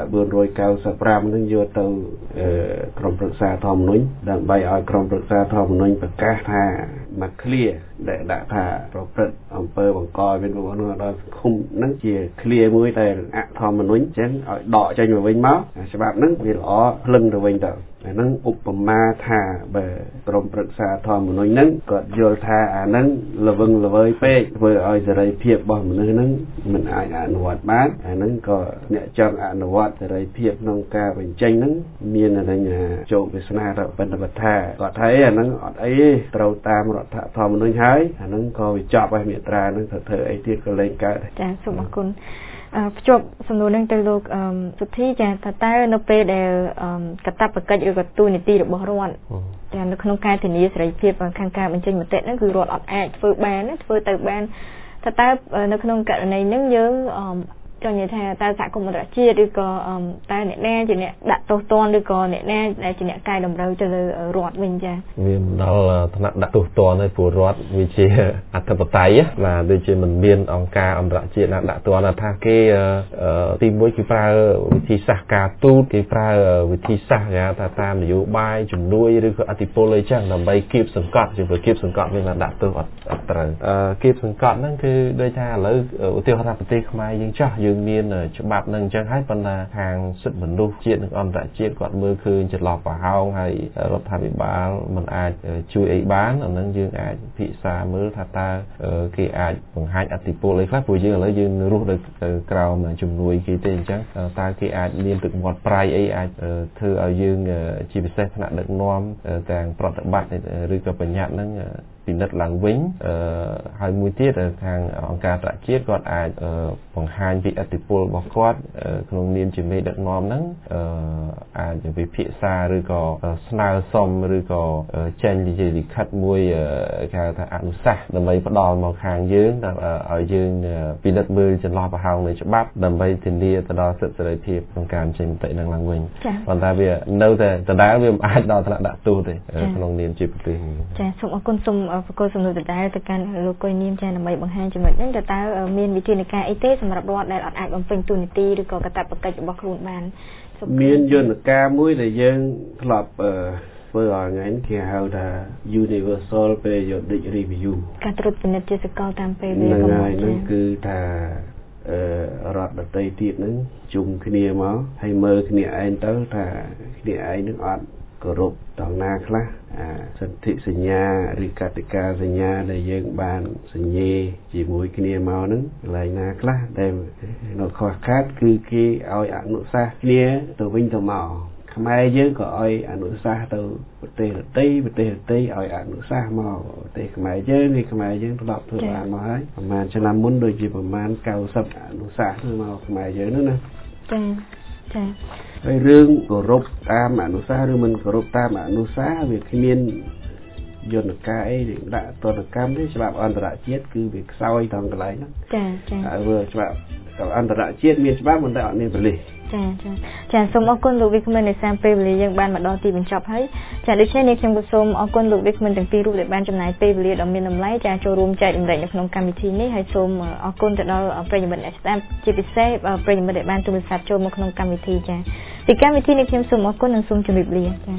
495នឹងយកទៅក្រុមប្រឹក្សាធម្មនុញ្ញដើម្បីឲ្យក្រុមប្រឹក្សាធម្មនុញ្ញប្រកាសថាមកឃ្លាដែលដាក់ថាប្រព្រឹត្តអំពើបង្កឲ្យមានបំណងដល់សង្គមហ្នឹងជាឃ្លាមួយដែលអធម្មនុញ្ញអញ្ចឹងឲ្យដកចេញមកវិញមកច្បាប់ហ្នឹងវាល្អភ្លឹងទៅវិញទៅអាហ្នឹងឧបមាថាបើក្រុមប្រឹក្សាធម្មនុញ្ញហ្នឹងគាត់យល់ថាអាហ្នឹងល្វឹងល្វើយពេកធ្វើឲ្យសេរីភាពរបស់មនុស្សហ្នឹងមិនអាចអនុវត្តបានអាហ្នឹងក៏អ្នកចង់អនុវត្តសេរីភាពក្នុងការបញ្ចេញហ្នឹងមានអាហ្នឹងជោគវាសនាទៅបន្តថាគាត់ថាអាហ្នឹងអត់អីទេត្រូវតាមរដ្ឋធម្មនុញ្ញហើយអាហ្នឹងក៏វាចប់ហើយមាត្រាហ្នឹងធ្វើអីទៀតក៏លែងកើតចា៎សូមអរគុណភ្ជាប់សំណួរនឹងទៅលោកសុធីចាតើនៅពេលដែលកាតព្វកិច្ចឬក៏ទូនីតិរបស់រដ្ឋចានៅក្នុងការធានាសេរីភាពខាងការបញ្ចេញមតិហ្នឹងគឺរដ្ឋអត់អាចធ្វើបានធ្វើទៅបានតើនៅក្នុងករណីហ្នឹងយើងចង់និយាយថាតើសហគមន៍អន្តរជាតិឬក៏តើអ្នកណាជាអ្នកដាក់ទោសទណ្ឌឬក៏អ្នកណាដែលជាអ្នកកែតម្រូវទៅលើរដ្ឋវិញចាវាមិនដល់ថ្នាក់ដាក់ទោសទណ្ឌទេព្រោះរដ្ឋវាជាអធិបតេយ្យបាទដូចជាមិនមានអង្គការអន្តរជាតិណាដាក់ទណ្ឌថាគេទី1គឺប្រើវិធីសាស្ត្រការទូតគេប្រើវិធីសាស្ត្រគេថាតាមនយោបាយជំនួយឬក៏អធិពលអីចឹងដើម្បីគៀបសង្កត់ជាគៀបសង្កត់មានដាក់ទោសអត់ត្រូវគៀបសង្កត់ហ្នឹងគឺដូចថាឥឡូវឧទាហរណ៍ថាប្រទេសខ្មែរយើងចាស់យើងមានច្បាប់នឹងអញ្ចឹងហើយប៉ុន្តែខាងសិទ្ធិមនុស្សជាតិនិងអន្តរជាតិគាត់មើលឃើញចន្លោះប្រហោងហើយរដ្ឋាភិបាលមិនអាចជួយអីបានអានឹងយើងអាចពិភាក្សាមើលថាតើគេអាចបង្ហាញអធិពលអីខ្លះព្រោះយើងឥឡូវយើងរស់នៅក្រោមជំនួយគេទេអញ្ចឹងតើគេអាចមានទឹកមាត់ប្រៃអីអាចធ្វើឲ្យយើងជាពិសេសថ្នាក់ដឹកនាំទាំងប្រតិបត្តិឬក៏បញ្ញត្តិហ្នឹងពិនិត្យឡើងវិញហើយមួយទៀតខាងអង្គការសហជាតិគាត់អាចបង្ហាញពីឥទ្ធិពលរបស់គាត់ក្នុងនាមជាមេដឹកនាំហ្នឹងអាចវិភាសាឬក៏ស្នើសុំឬក៏ចេញជាលិខិតមួយគេហៅថាអនុសាសន៍ដើម្បីផ្ដល់មកខាងយើងឲ្យយើងពិនិត្យមើលចន្លោះប្រហោងនៃច្បាប់ដើម្បីធានាទៅដល់សិទ្ធិសេរីភាពក្នុងការចេញមតិនឹងឡើងវិញប៉ុន្តែវានៅតែដដែលវាមិនអាចដល់ថ្នាក់ដាក់ទោសទេក្នុងនាមជាប្រទេសចាសូមអរគុណសូមប្រកល់សំណួរដដែលទៅកាន់លោកគុយនាមចាដើម្បីបង្ហាញចំណុចហ្នឹងតើមានវិធានការអីទេសម្រាប់រដ្ឋដែលអត់អាចបំពេញតួនាទីឬក៏កាតព្វកិច្ចរបស់ខ្លួនបានមានយន្តការមួយដែលយើងធ្លាប់ធ្វើឲ្យថ្ងៃនេះគេហៅថា Universal Periodic Review ការត្រួតពិនិត្យជាសកលតាមពេលវេលាកំណត់ហ្នឹងគឺថារដ្ឋដទៃទៀតហ្នឹងជុំគ្នាមកហើយមើលគ្នាឯងទៅថាគ្នាឯងនឹងអត់គោរពដល់ណាខ្លះសន្ធិសញ្ញាឬកតិកាសញ្ញាដែលយើងបានសញ្ញេជាមួយគ្នាមកហ្នឹងកន្លែងណាខ្លះដែលនៅខ្វះខាតគឺគេឲ្យអនុសាសន៍គ្នាទៅវិញទៅមកខ្មែរយើងក៏ឲ្យអនុសាសន៍ទៅប្រទេសដទៃឲ្យអនុសាសន៍មកប្រទេសខ្មែរយើងនេះខ្មែរយើងធ្លាប់ធ្វើបានមកហើយប្រហែលឆ្នាំមុនដូចជាប្រហែល90អនុសាសន៍មកខ្មែរយើងហ្នឹងណាចាហើយរឿងគោរពតាមអនុសាសន៍ឬមិនគោរពតាមអនុសាសន៍វាគ្មានយន្តការអីដាក់ទណ្ឌកម្មទេច្បាប់អន្តរជាតិគឺវាខ្សោយតាមកន្លែងហ្នឹងហើយវាច្បាប់អន្តរជាតិមានច្បាប់មិនតែអត់មានប៉ូលីសចាសូមអរគុណលោកវិក្កាមនៃសារពេលវេលាយើងបានមកដល់ទីបញ្ចប់ហើយចាដូច្នេះនេះខ្ញុំក៏សូមអរគុណលោកវិក្កាមទាំងពីររូបដែលបានចំណាយពេលវេលាដ៏មានតម្លៃចាចូលរួមចែករំលែកនៅក្នុងកម្មវិធីនេះហើយសូមអរគុណទៅដល់ប្រិយមិត្តអ្នកស្ដាប់ជាពិសេសប្រិយមិត្តដែលបានទូរស័ព្ទចូលមកក្នុងកម្មវិធីចាពីកម្មវិធីនេះខ្ញុំសូមអរគុណនិងសូមជម្រាបលាចា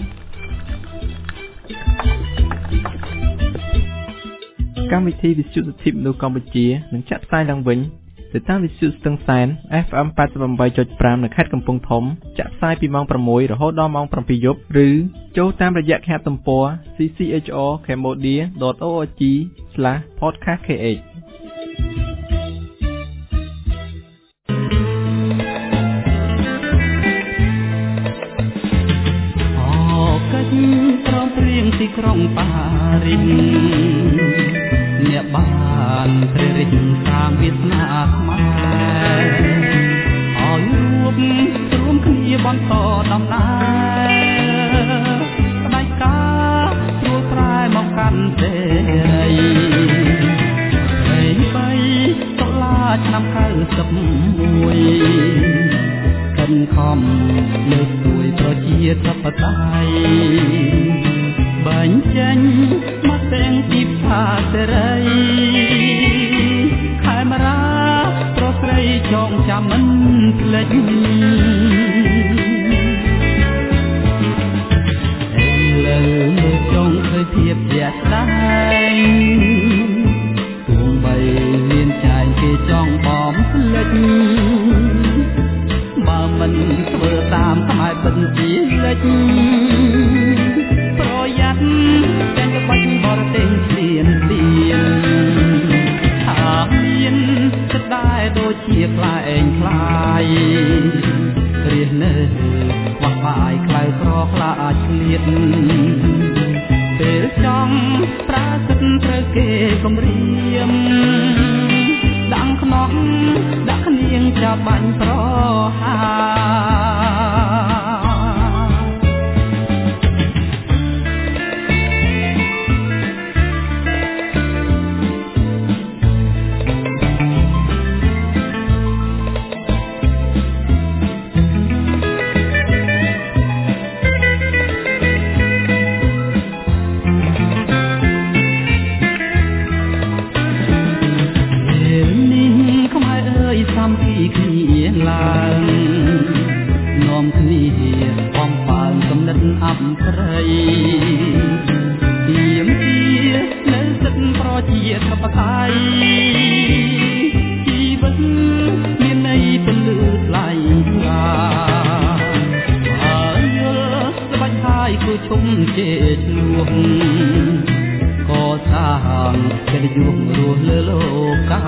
កម្មវិធីវិទ្យុសិទ្ធិមនុស្សកម្ពុជានឹងចាក់ផ្សាយឡើងវិញទៅតាមវិទ្យុស្ទឹងសែន FM 88.5 នៅខេត្តកំពង់ធំចាក់ផ្សាយពីម៉ោង 6 រហូតដល់ម៉ោង 7 យប់ឬចូលតាមរយៈគេហទំព័រ cchrcambodia.org/podcastkh ព្រមព្រៀងទីក្រុងប៉ារីសអ្នកបានព្រះរាជសាងវាសនាខ្មែរឲ្យរួមគ្នាបន្តដំណើរស្ដេចការព្រួលប្រែមកកាន់សេរីតុលាឆ្នាំ91ខិនខំលើកស្ទួយប្រជាធិបតេយ្យបញ្ចេញមកទាំងទីផ្សារសេរីខេមរាប្រស្រីចងចាំមិនភ្លេចលើមើលចង់ឃើញភាពជាក់ស្ដែងទោះបីមានចាយគេចង់បំភ្លេចបើមិនធ្វើតាមខ្មែរពិតជាលេចប្រយ័ត្នតែក្បាច់បរទេសស្លៀនទៀនថាមានស្ដាយដូចជាខ្លាឯងខ្លាយគ្រានៅខ្វះបាយខ្លៅក្រខ្លាអាចឆ្លៀតពេលចង់ប្រាសិទ្ធត្រូវគេគំរាមដាំងខ្នោះដាក់គ្នាងចាប់បាញ់ប្រហាឡើងនាំគ្នាបំបើកំណត់អបព្រៃទៀមទានៅទឹកប្រជាធិបតេយ្យជីវិតមានន័យពលឺថ្លៃថ្លាហើយយល់ស្បាច់ហើយគូឈុំជេរឆ្លោះក៏សាងកិត្តិយសរស់លើលោកា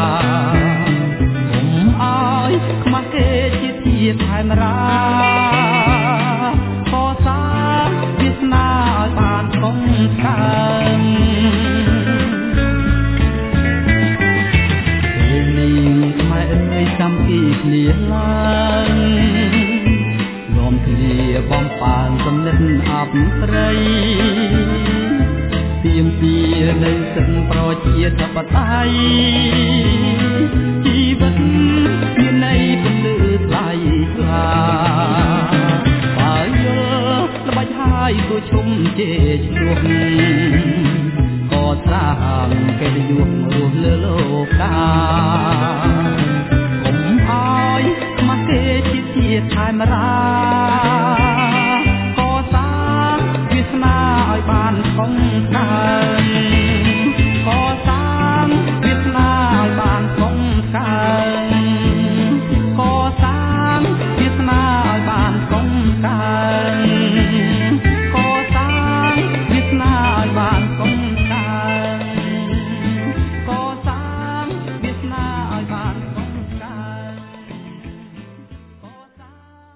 ឲ្យខ្មាស់គេជាទៀតខេមរាក៏សាវាសនាឲ្យបានកុំកើងពេលនេះខ្មែរអើយចាំពីគ្នាឡើងនាំគ្នាបំប៉ានកំណត់អបព្រៃទៀមទានៅសិនប្រជាធិបតេយ្យជីវិតមានន័យពលឺថ្លៃថ្លាបើយល់ល្បិចហើយគូឈុំជេរឆ្លោះក៏សាងកិត្តិយសរស់លើលោកាកុំឲ្យខ្មាស់គេជាទៀតខេមរាក៏សាងវាសនាឲ្យបានកុំកើងក៏សាងវាសនាឲ្យបានកុំកើងក៏សាងវាសនាឲ្យបានកុំកើងក៏សាងវាសនាឲ្យបានកុំកើងក៏សាងវាសនាឲ្យបានកុំកើងក៏សាង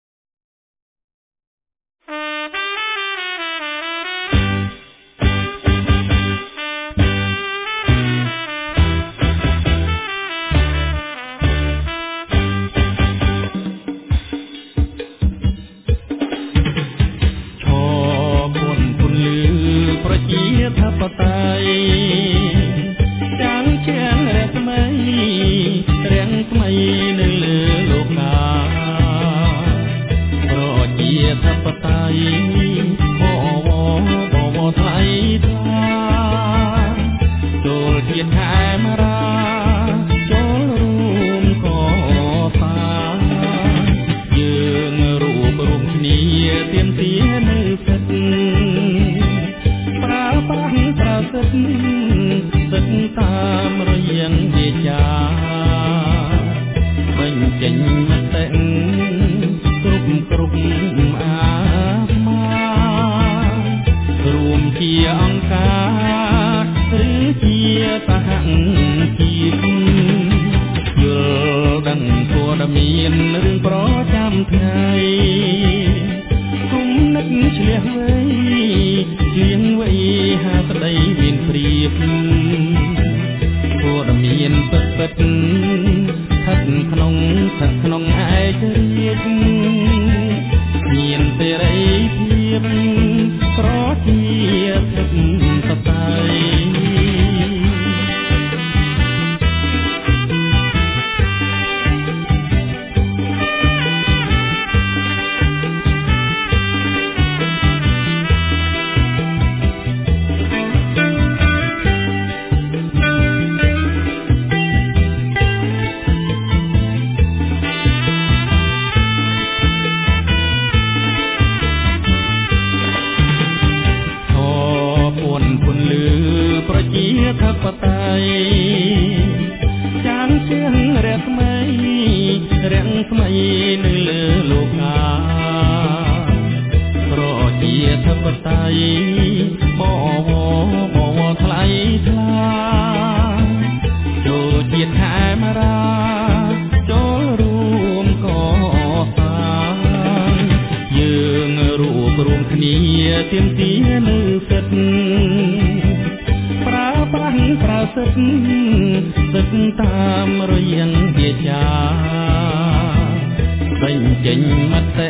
ធិបតេយ្យចាំងជាងរាំងថ្មីនៅលើលោកាប្រជាធិបតេយ្យបវថ្លៃថ្លាចូលជាតិខេមរាចូលរួមកសាយើងរួបរមគ្នាទៀមទានៅសិទ្ធប្រើប្រាស់ប្រើសិទ្ធតាមរយៈវាចាមតិគ្រប់អាត្មារួមជាអង្គការឬជាសហជីពយល់ដឹងព័ត៌មានរឿងប្រចាំថ្ងៃគុំនឹកឆ្លៀសវៃជាងវៃហាស្ដីមានព្រៀបព័ត៌មានពិតស្ថិតក្នុងឯករាជ្យមានសេរីភាពប្រជាធិបតេយ្យចាំជាងរះថ្មីនៅលើលោកាប្រជាធិបតេយ្យបវរថ្លៃថ្លាចូលជាតិខេមរាចូលរួមកសាងយើងរួបរวมគ្នាទាមទារនៅសិទ្ធិប្រើសិទ្ធិតាមរយៈវាចាបញ្ចេញមតិ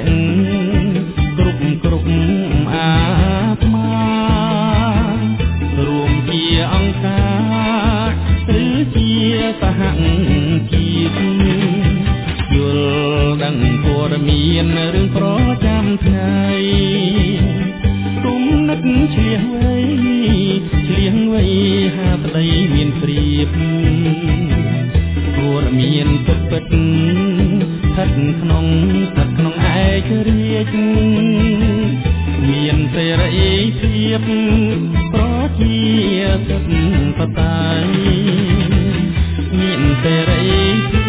គ្រប់អាត្មារួមជាអង្គការឬជាសហជីពយល់ដឹងព័ត៌មានរឿងប្រចាំថ្ងៃគុំនឹកឆ្លៀសវៃហាស្ដីមានព្រៀបព័ត៌មានពិតស្ថិតក្នុងឯករាជ្យមានសេរីភាពប្រជាធិបតេយ្យមានសេរីភាព